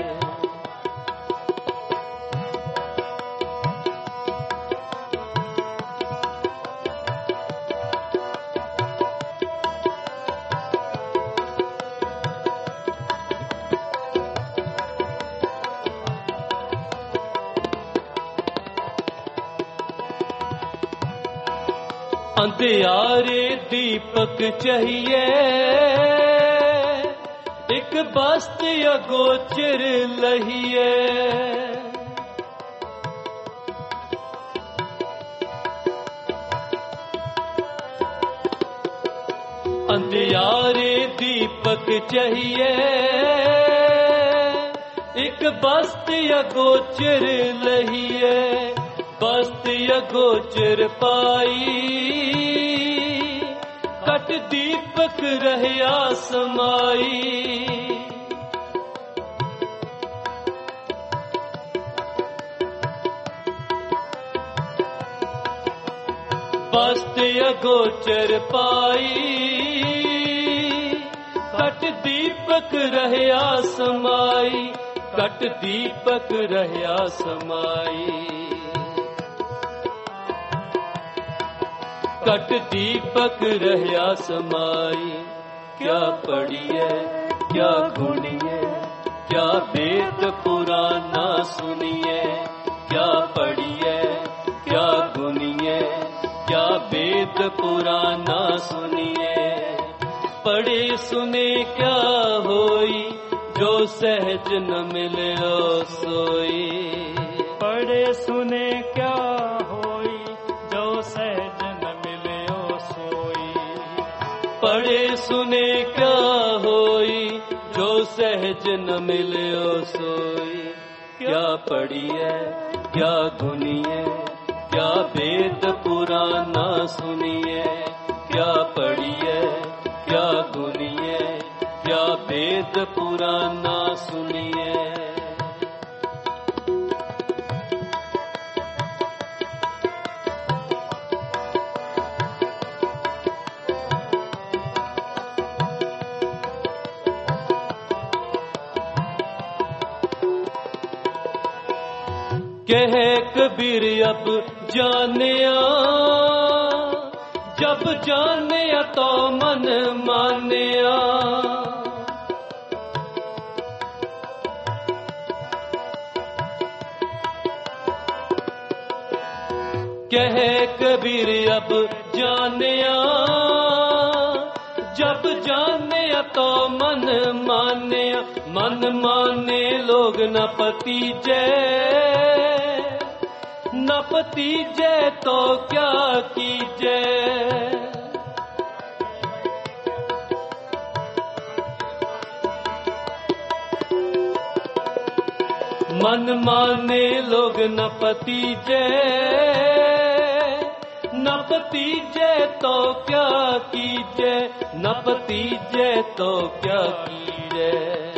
अंधियारे दीपक चाहिए, एक बस्त या गोचर लहिए। अंधियारे दीपक चाहिए, एक बस्त या गोचर लहिए। बस्त या गोचर पाई, कट दीपक रहया समाई। बस्त या गोचर पाई, कट दीपक रहया समाई। कट दीपक रहया समाई। कट दीपक रहया समाई। क्या पढ़िए क्या गुणिए, क्या वेद पुराना सुनिए। क्या पढ़िए क्या गुणिए, क्या वेद पुराना सुनिए। पढ़े सुने क्या होई, जो सहज न मिले सोई। पढ़े सुने क्या होई, जो सहज न मिले सोई। पढ़े सुने क्या होई, जो सहज न मिले सोई। क्या पढ़िए क्या गुनिए, क्या वेद पुराना सुनिए। क्या पढ़िए क्या गुनिए, क्या वेद पुराना सुनिए। कहे कबीर अब जानिया, जब जानिया तो मन मानिया। कहे कबीर अब जानिया, जब जानिया तो मन मानिया। मन माने लोग न पतीजे, न पतीजे तो क्या कीजे। मन माने लोग न पतीजे, न पतीजे तो क्या कीजे। न पतीजे तो क्या कीजे।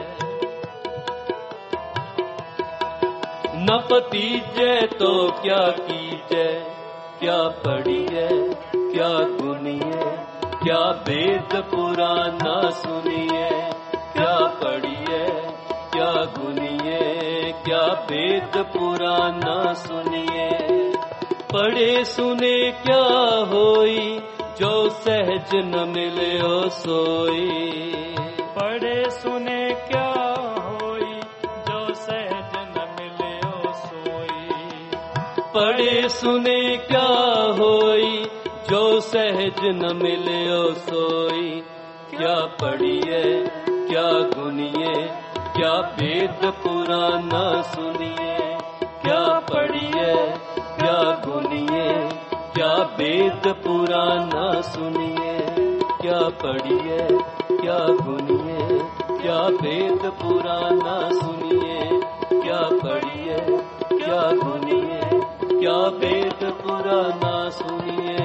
न पतीजे तो क्या कीजे। क्या पढ़िए क्या गुनिए, क्या वेद पुराना सुनिए। क्या पढ़िए क्या गुनिए, क्या वेद पुराना सुनिए। पढ़े सुने क्या होई, जो सहज न मिले सोई। पढ़े सुने क्या होई, जो सहज न मिले सोई। पढ़े सुने क्या होई, जो सहज न मिले सोई। क्या पढ़िए क्या गुनिए, क्या वेद पुराना सुनिए। क्या पढ़िए क्या गुनिए, क्या वेद पुराना सुनिए। क्या पढ़िए क्या गुनिए, क्या वेद पुराना सुनिए। क्या पढ़िए क्या गुनिए, क्या वेद पुराना सुनिए।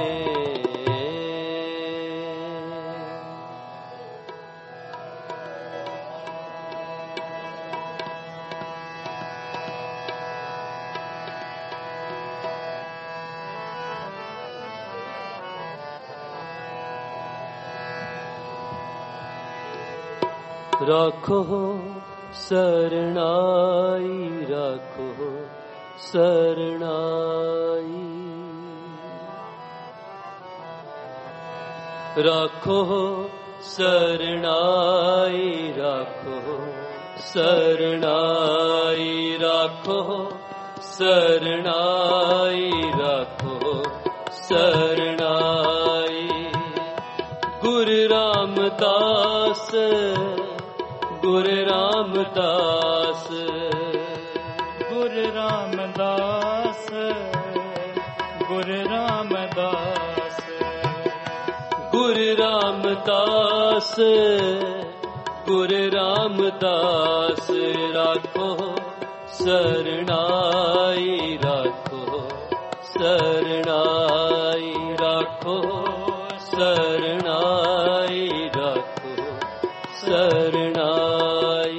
राखो शरणाई, राखो शरणाई। राखो शरणाई, राखो शरणाई। राखो शरणाई, राखो शरणाई। गुरु रामदास, गुरु रामदास। गुरु रामदास, गुरु रामदास। गुरु रामदास, गुरु रामदास। राखो शरणाई, राखो शरणाई। राखो शरणाई, राखो शरणाई।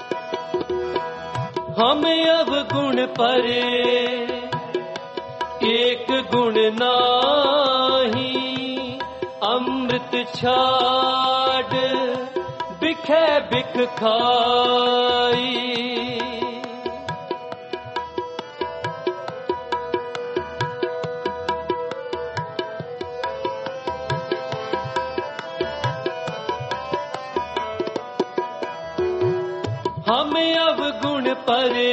हम अवगुण परे, एक गुण नाही, अमृत छाड़ बिखे बिख खाई। हमें अवगुण परे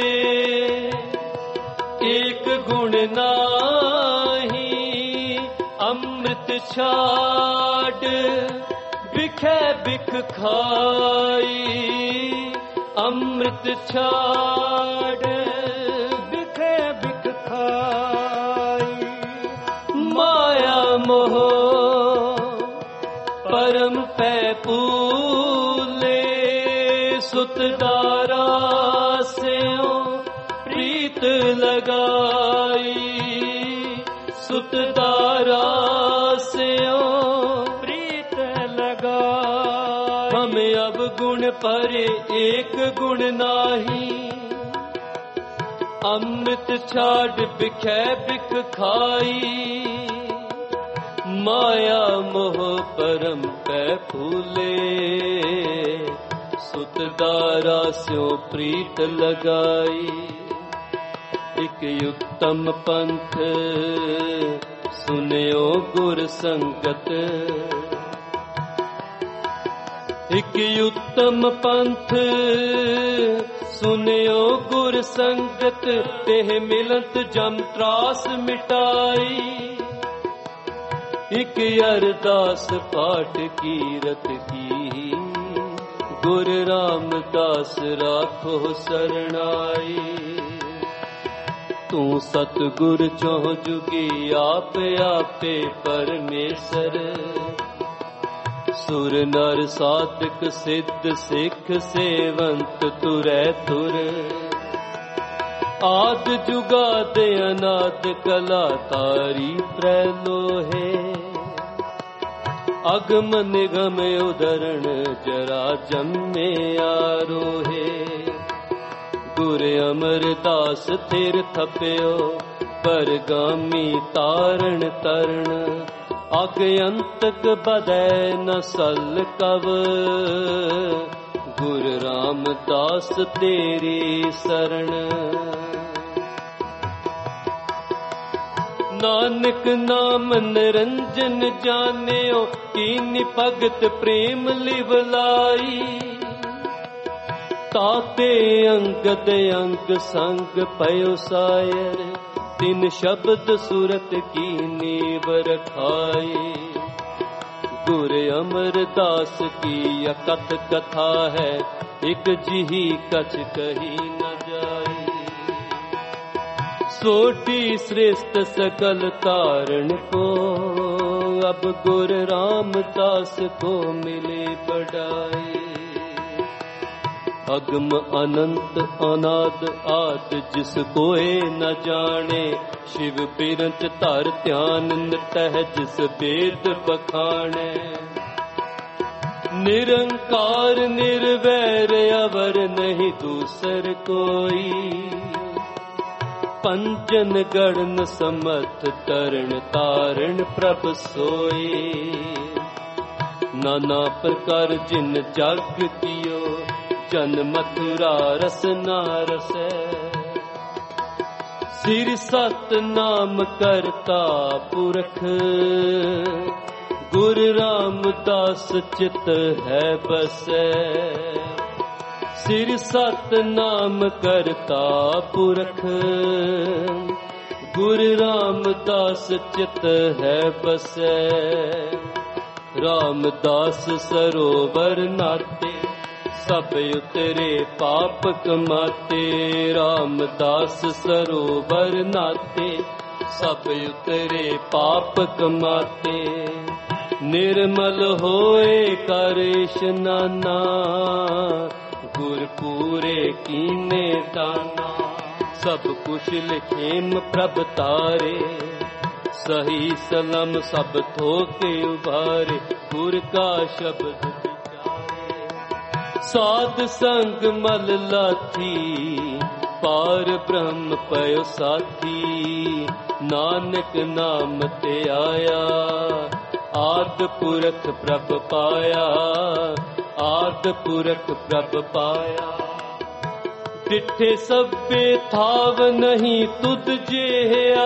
एक गुण नाही, अमृत छाड़ बिखे बिख खाई। अमृत छाड़ बिखे बिख खाई। माया मोह परम पै पूले, सुतदारा स्यों प्रीत लगाई। सुतदारा स्यों प्रीत लगाई। हमें अब गुण परे एक गुण नाही, अमृत छाड़ बिखे बिख खाई। माया मोह परम पै फूले, सुतदारा स्यों प्रीत लगाई। एक उत्तम पंथ सुनियो गुर संगत, एक उत्तम पंथ सुनियो गुर संगत। तेह मिलत जम त्रास मिटाई। एक अरदास पाठ कीरत की, गुर रामदास राखो सरणाई। तू सतगुर चौं जुगी आप आपे परमेसर। सुर नर साधक सिद्ध सिख सेवंत तुरै तुर। आद जुगाद अनाद कला तारी प्रलोहे। अगम निगम उदरण जरा जन्मे आरोहे। गुर अमरदास थिर थप्यो परगामी तारण तरण। आगयंतक बदै न सल कव, गुर रामदास तेरी शरण। नानक नाम निरंजन जानियो, कीन भगत प्रेम लिवलाई। ताते अंगद अंग संग पयो सायर, तिन शब्द सूरत की नीव रखाई। गुर अमरदास की अकथ कथा है, एक जिही कछ कही न जाई। सोटी श्रेष्ठ सकल तारण को, अब गुर रामदास को मिले बढ़ाई। अगम अनंत अनाद आद जिस कोय न जाने। शिव पिरंच धर ध्यान निटह जिस वेद बखाने। निरंकार निर्वैर अवर नहीं दूसर कोई। पंजन गणन समर्थ तरण तारण प्रभ सोई। नाना प्रकार जिन जग कियो, जन मथुरा रस ना रसै। सिर सत नाम करता पुरख, गुर रामदास चित है बसै। सिर सत नाम करता पुरख, गुर रामदास चित है बसै। रामदास सरोवर नाते, सब उतरे पाप कमाते। रामदास सरोवर नाते, सब उतरे पाप कमाते। निर्मल होए कर स्नाना, गुर पूरे कीने दाना। सब कुशल खेम प्रभ तारे, सही सलम सब थोके उभारे। गुर का शब्द साध संग मल लाथी, पार ब्रह्म पयो साथी। ਨਾਨਕ ਨਾਮ ਤੇ ਆਇਆ, ਆਦਿ ਪੁਰਖ ਪ੍ਰਭ ਪਾਇਆ, ਆਦਿ ਪੁਰਖ ਪ੍ਰਭ ਪਾਇਆ। ਡਿਠੇ ਸਭੇ ਥਾਵ ਨਹੀਂ ਤੁਧ ਜਿਹਾ,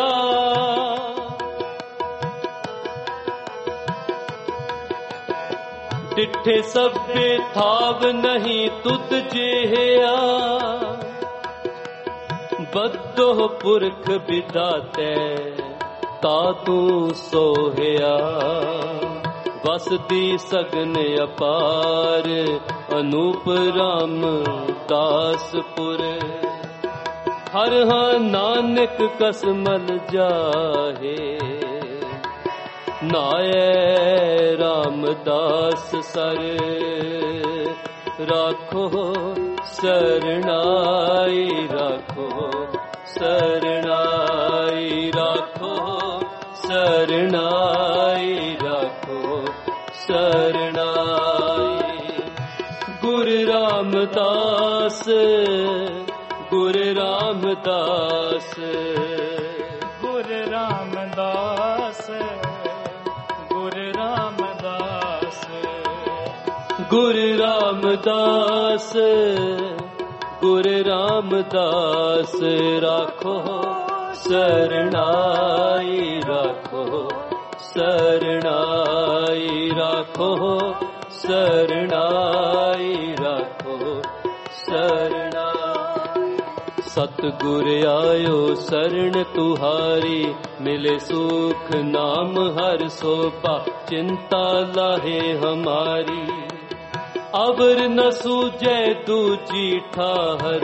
ਡਿਠੇ ਸਭੇ ਥਾਵ ਨਹੀਂ ਤੁਧ ਜਿਹਾ। ਬਦੋ ਪੁਰਖ ਵਿਦਾਤੇ ਤਾ ਤੂੰ ਸੋਹਿਆ, ਵਸਦੀ ਸਗਨ ਅਪਾਰ ਅਨੂਪ ਰਾਮ ਦਾਸਪੁਰ। ਹਰ ਹਾਂ ਨਾਨਕ ਕਸਮਲ ਜਾਹੇ, ਨਾਏ ਰਾਮਦਾਸ ਸਰ। ਰਾਖੋ ਸਰਣਾਈ, ਰਾਖੋ ਸਰਣਾਈ, ਰਾਖੋ ਸਰਣਾਈ, ਰਾਖੋ ਸਰਣਾਈ। ਗੁਰੂ ਰਾਮਦਾਸ, ਗੁਰੂ ਰਾਮਦਾਸ, ਗੁਰੂ ਰਾਮਦਾਸ, ਗੁਰੂ ਰਾਮਦਾਸ, ਗੁਰੂ ਰਾਮਦਾਸ, ਗੁਰੂ ਰਾਮਦਾਸ। ਰਾਖੋ ਸਰਣਾਈ, ਰਾਖੋ ਸਰਣਾਈ, ਰਾਖੋ ਸਰਣਾਈ, ਰਾਖੋ ਸਰਣਾਈ। ਸਤਿਗੁਰ ਆਇਓ ਸਰਣ ਤੁਹਾਰੀ, ਮਿਲੇ ਸੁਖ ਨਾਮ ਹਰਿ ਸੋਭਾ। ਚਿੰਤਾ ਲਾਹੇ ਹਮਾਰੀ, ਅਵਰ ਨ ਸੂਝੈ ਦੂਜੀ ਠਾਹਰ।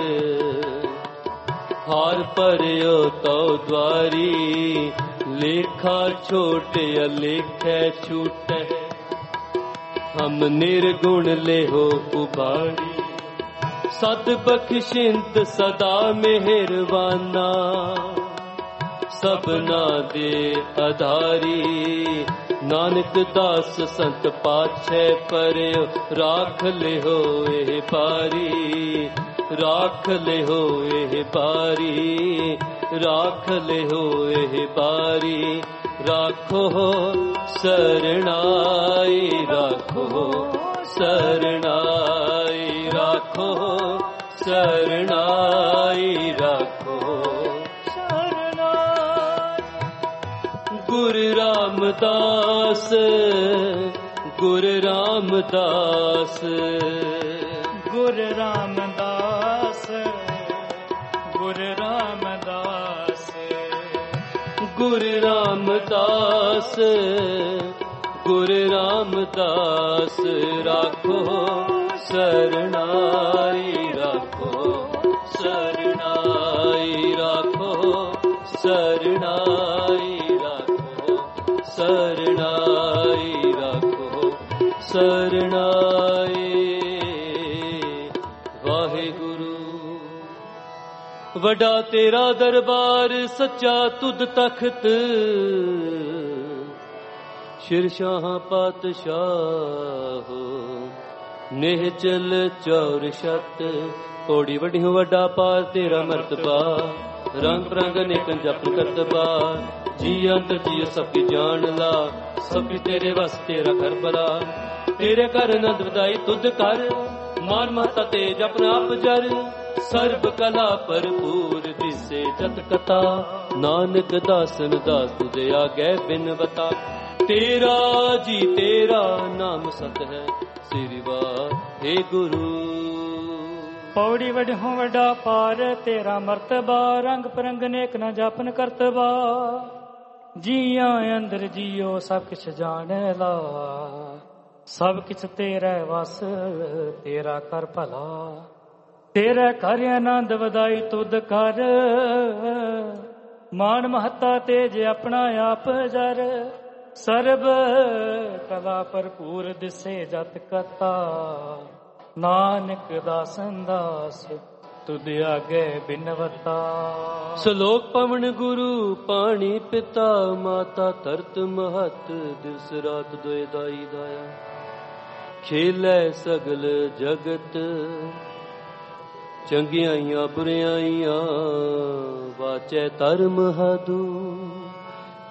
ਹਾਰ ਭਰਿਓ ਤਉ ਦੁਆਰੀ, ਲੇਖਾ ਛੋਟੇ ਅਲੇਖੈ ਛੂਟੈ। ਹਮ ਨਿਰਗੁਣ ਲੇਹੋ ਉਬਾੜੀ, ਸਦ ਬਖਸ਼ਿੰਦ ਸਦਾ ਮਿਹਰਬਾਨਾ। ਸਭਨਾ ਦੇ ਆਧਾਰੀ, ਨਾਨਕ ਦਾਸ ਸੰਤ ਪਾਛੈ ਪਰਿਓ। ਰਾਖ ਲਿਓ ਇਹ ਬਾਰੀ, ਰਾਖ ਲਿਓ ਇਹ ਬਾਰੀ, ਰਾਖ ਲਿਓ ਇਹ ਬਾਰੀ। ਰਾਖੋ ਸਰਣਾਈ, ਰਾਖੋ ਸਰਣਾਈ, ਰਾਖੋ ਸਰਣਾਈ, ਰਾਖੋ ਸਰਣਾਈ। ਗੁਰੂ ਰਾਮਦਾਸ, ਗੁਰੂ ਰਾਮਦਾਸ, ਗੁਰੂ ਰਾਮਦਾਸ, ਗੁਰੂ ਰਾਮਦਾਸ, ਗੁਰੂ ਰਾਮਦਾਸ, ਗੁਰੂ ਰਾਮਦਾਸ। ਰਾਖੋ ਸਰਣਾਈ, ਰਾਖੋ ਸਰਣਾਈ, ਰਾਖੋ ਸਰਣਾਈ, ਰਾਖੋ ਸਰਣਾਈ, ਰਾਖੋ ਸਰਣਾਈ। ਵਾਹਿਗੁਰੂ। ਵੱਡਾ ਤੇਰਾ ਦਰਬਾਰ, ਸੱਚਾ ਤੁਧ ਤਖਤ। ਸ਼ਿਰਸ਼ਾਹ ਪਾਤਸ਼ਾਹ, ਨਿਹਚਲ ਚੌਰ ਛਤ। ਕੋੜੀ ਵੱਡੀਓ ਵੱਡਾ ਪਾਰ ਤੇਰਾ ਮਰਤਬਾ, ਰੰਗ ਰੰਗ ਅਨੇਕਨ ਜਪਨ ਕਰਤਬਾ। ਜੀ ਅੰਤਰ ਜੀ ਸਭ ਕੀ ਜਾਣ ਲਾ, ਸਭ ਕੀ ਤੇਰੇ ਵਸ ਤੇਰਾ ਘਰ ਭਲਾ। ਤੇਰੇ ਘਰ ਆਨੰਦ ਵਧਾਈ ਤੁਧ ਕਰ, ਮਾਨ ਮਹਤਾ ਤੇ ਜਪਨ ਆਪ ਜਰ। ਸਰਬ ਕਲਾ ਭਰਪੂਰ ਦਿਸੇ ਜਤ ਕਥਾ, ਨਾਨਕ ਦਾਸਨ ਦਾਸ ਤੁਝੇ ਆਗੇ ਬਿਨਵਤਾ। ਤੇਰਾ ਜੀ ਤੇਰਾ ਨਾਮ ਸਤ ਹੈ, ਸ੍ਰੀ ਵਾਹਿਗੁਰੂ। ਪੌੜੀ ਵੱਡਿਓ ਵੱਡਾ ਪਾਰ ਤੇਰਾ ਮਰਤਬਾ, ਰੰਗ ਪਰੰਗ ਨੇਕ ਨਾ ਜਾਪਨ ਕਰਤਬਾ। ਜੀਆਂ ਅੰਦਰ ਜੀਓ ਸਭ ਕਿਛ ਜਾਣ ਲਾ, ਸਭ ਕਿਛ ਤੇਰਾ ਵਸ ਤੇਰਾ ਕਰ ਭਲਾ। ਤੇਰਾ ਘਰ ਆਨੰਦ ਵਧਾਈ ਤੁਧ ਕਰ, ਮਾਨ ਮਹੱਤਾ ਤੇਜ ਆਪਣਾ ਆਪ ਜਰ। ਸਰਬ ਕਲਾ ਭਰਪੂਰ ਦਿਸੇ ਜਤ ਕਥਾ, ਨਾਨਕ ਦਾਸਨ ਦਾਸ ਤੁਧ ਆਗੇ ਬਿਨਵਤਾ। ਸ਼ਲੋਕ ਪਵਨ ਗੁਰੂ ਪਾਣੀ ਪਿਤਾ, ਮਾਤਾ ਧਰਤ ਮਹਤ। ਦਿਵਸ ਰਾਤ ਦੋਇ ਦਾਈ ਦਾਇਆ, ਖੇਲੇ ਸਗਲ ਜਗਤ। ਚੰਗਿਆਈਆਂ ਬੁਰਿਆਈਆਂ ਵਾਚੈ ਧਰਮ ਹਦੂ।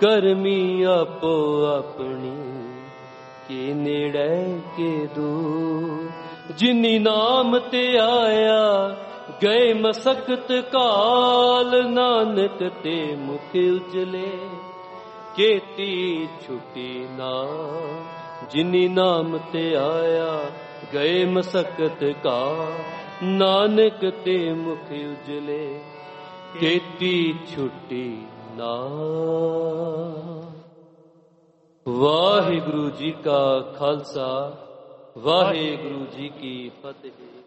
ਕਰਮੀ ਆਪੋ ਆਪਣੀ ਕੇ ਨੇੜੇ ਕੇ ਦੂਰ। ਜਿਨੀ ਨਾਮ ਤੇ ਆਇਆ ਗਏ ਮਸਕਤ ਕਾਲ, ਨਾਨਕ ਤੇ ਮੁਖ ਉਜਲੇ ਕੇਤੀ ਛੁਟੀ ਨਾਮ। ਜਿਨੀ ਨਾਮ ਤੇ ਆਇਆ ਗਏ ਮਸਕਤ ਕਾਲ, ਨਾਨਕ ਤੇ ਮੁਖ ਉਜਲੇ ਕੇਤੀ ਛੁਟੀ ਨਾਮ। ਵਾਹਿਗੁਰੂ ਜੀ ਕਾ ਖਾਲਸਾ, ਵਾਹਿਗੁਰੂ ਜੀ ਕੀ ਫਤਿਹ।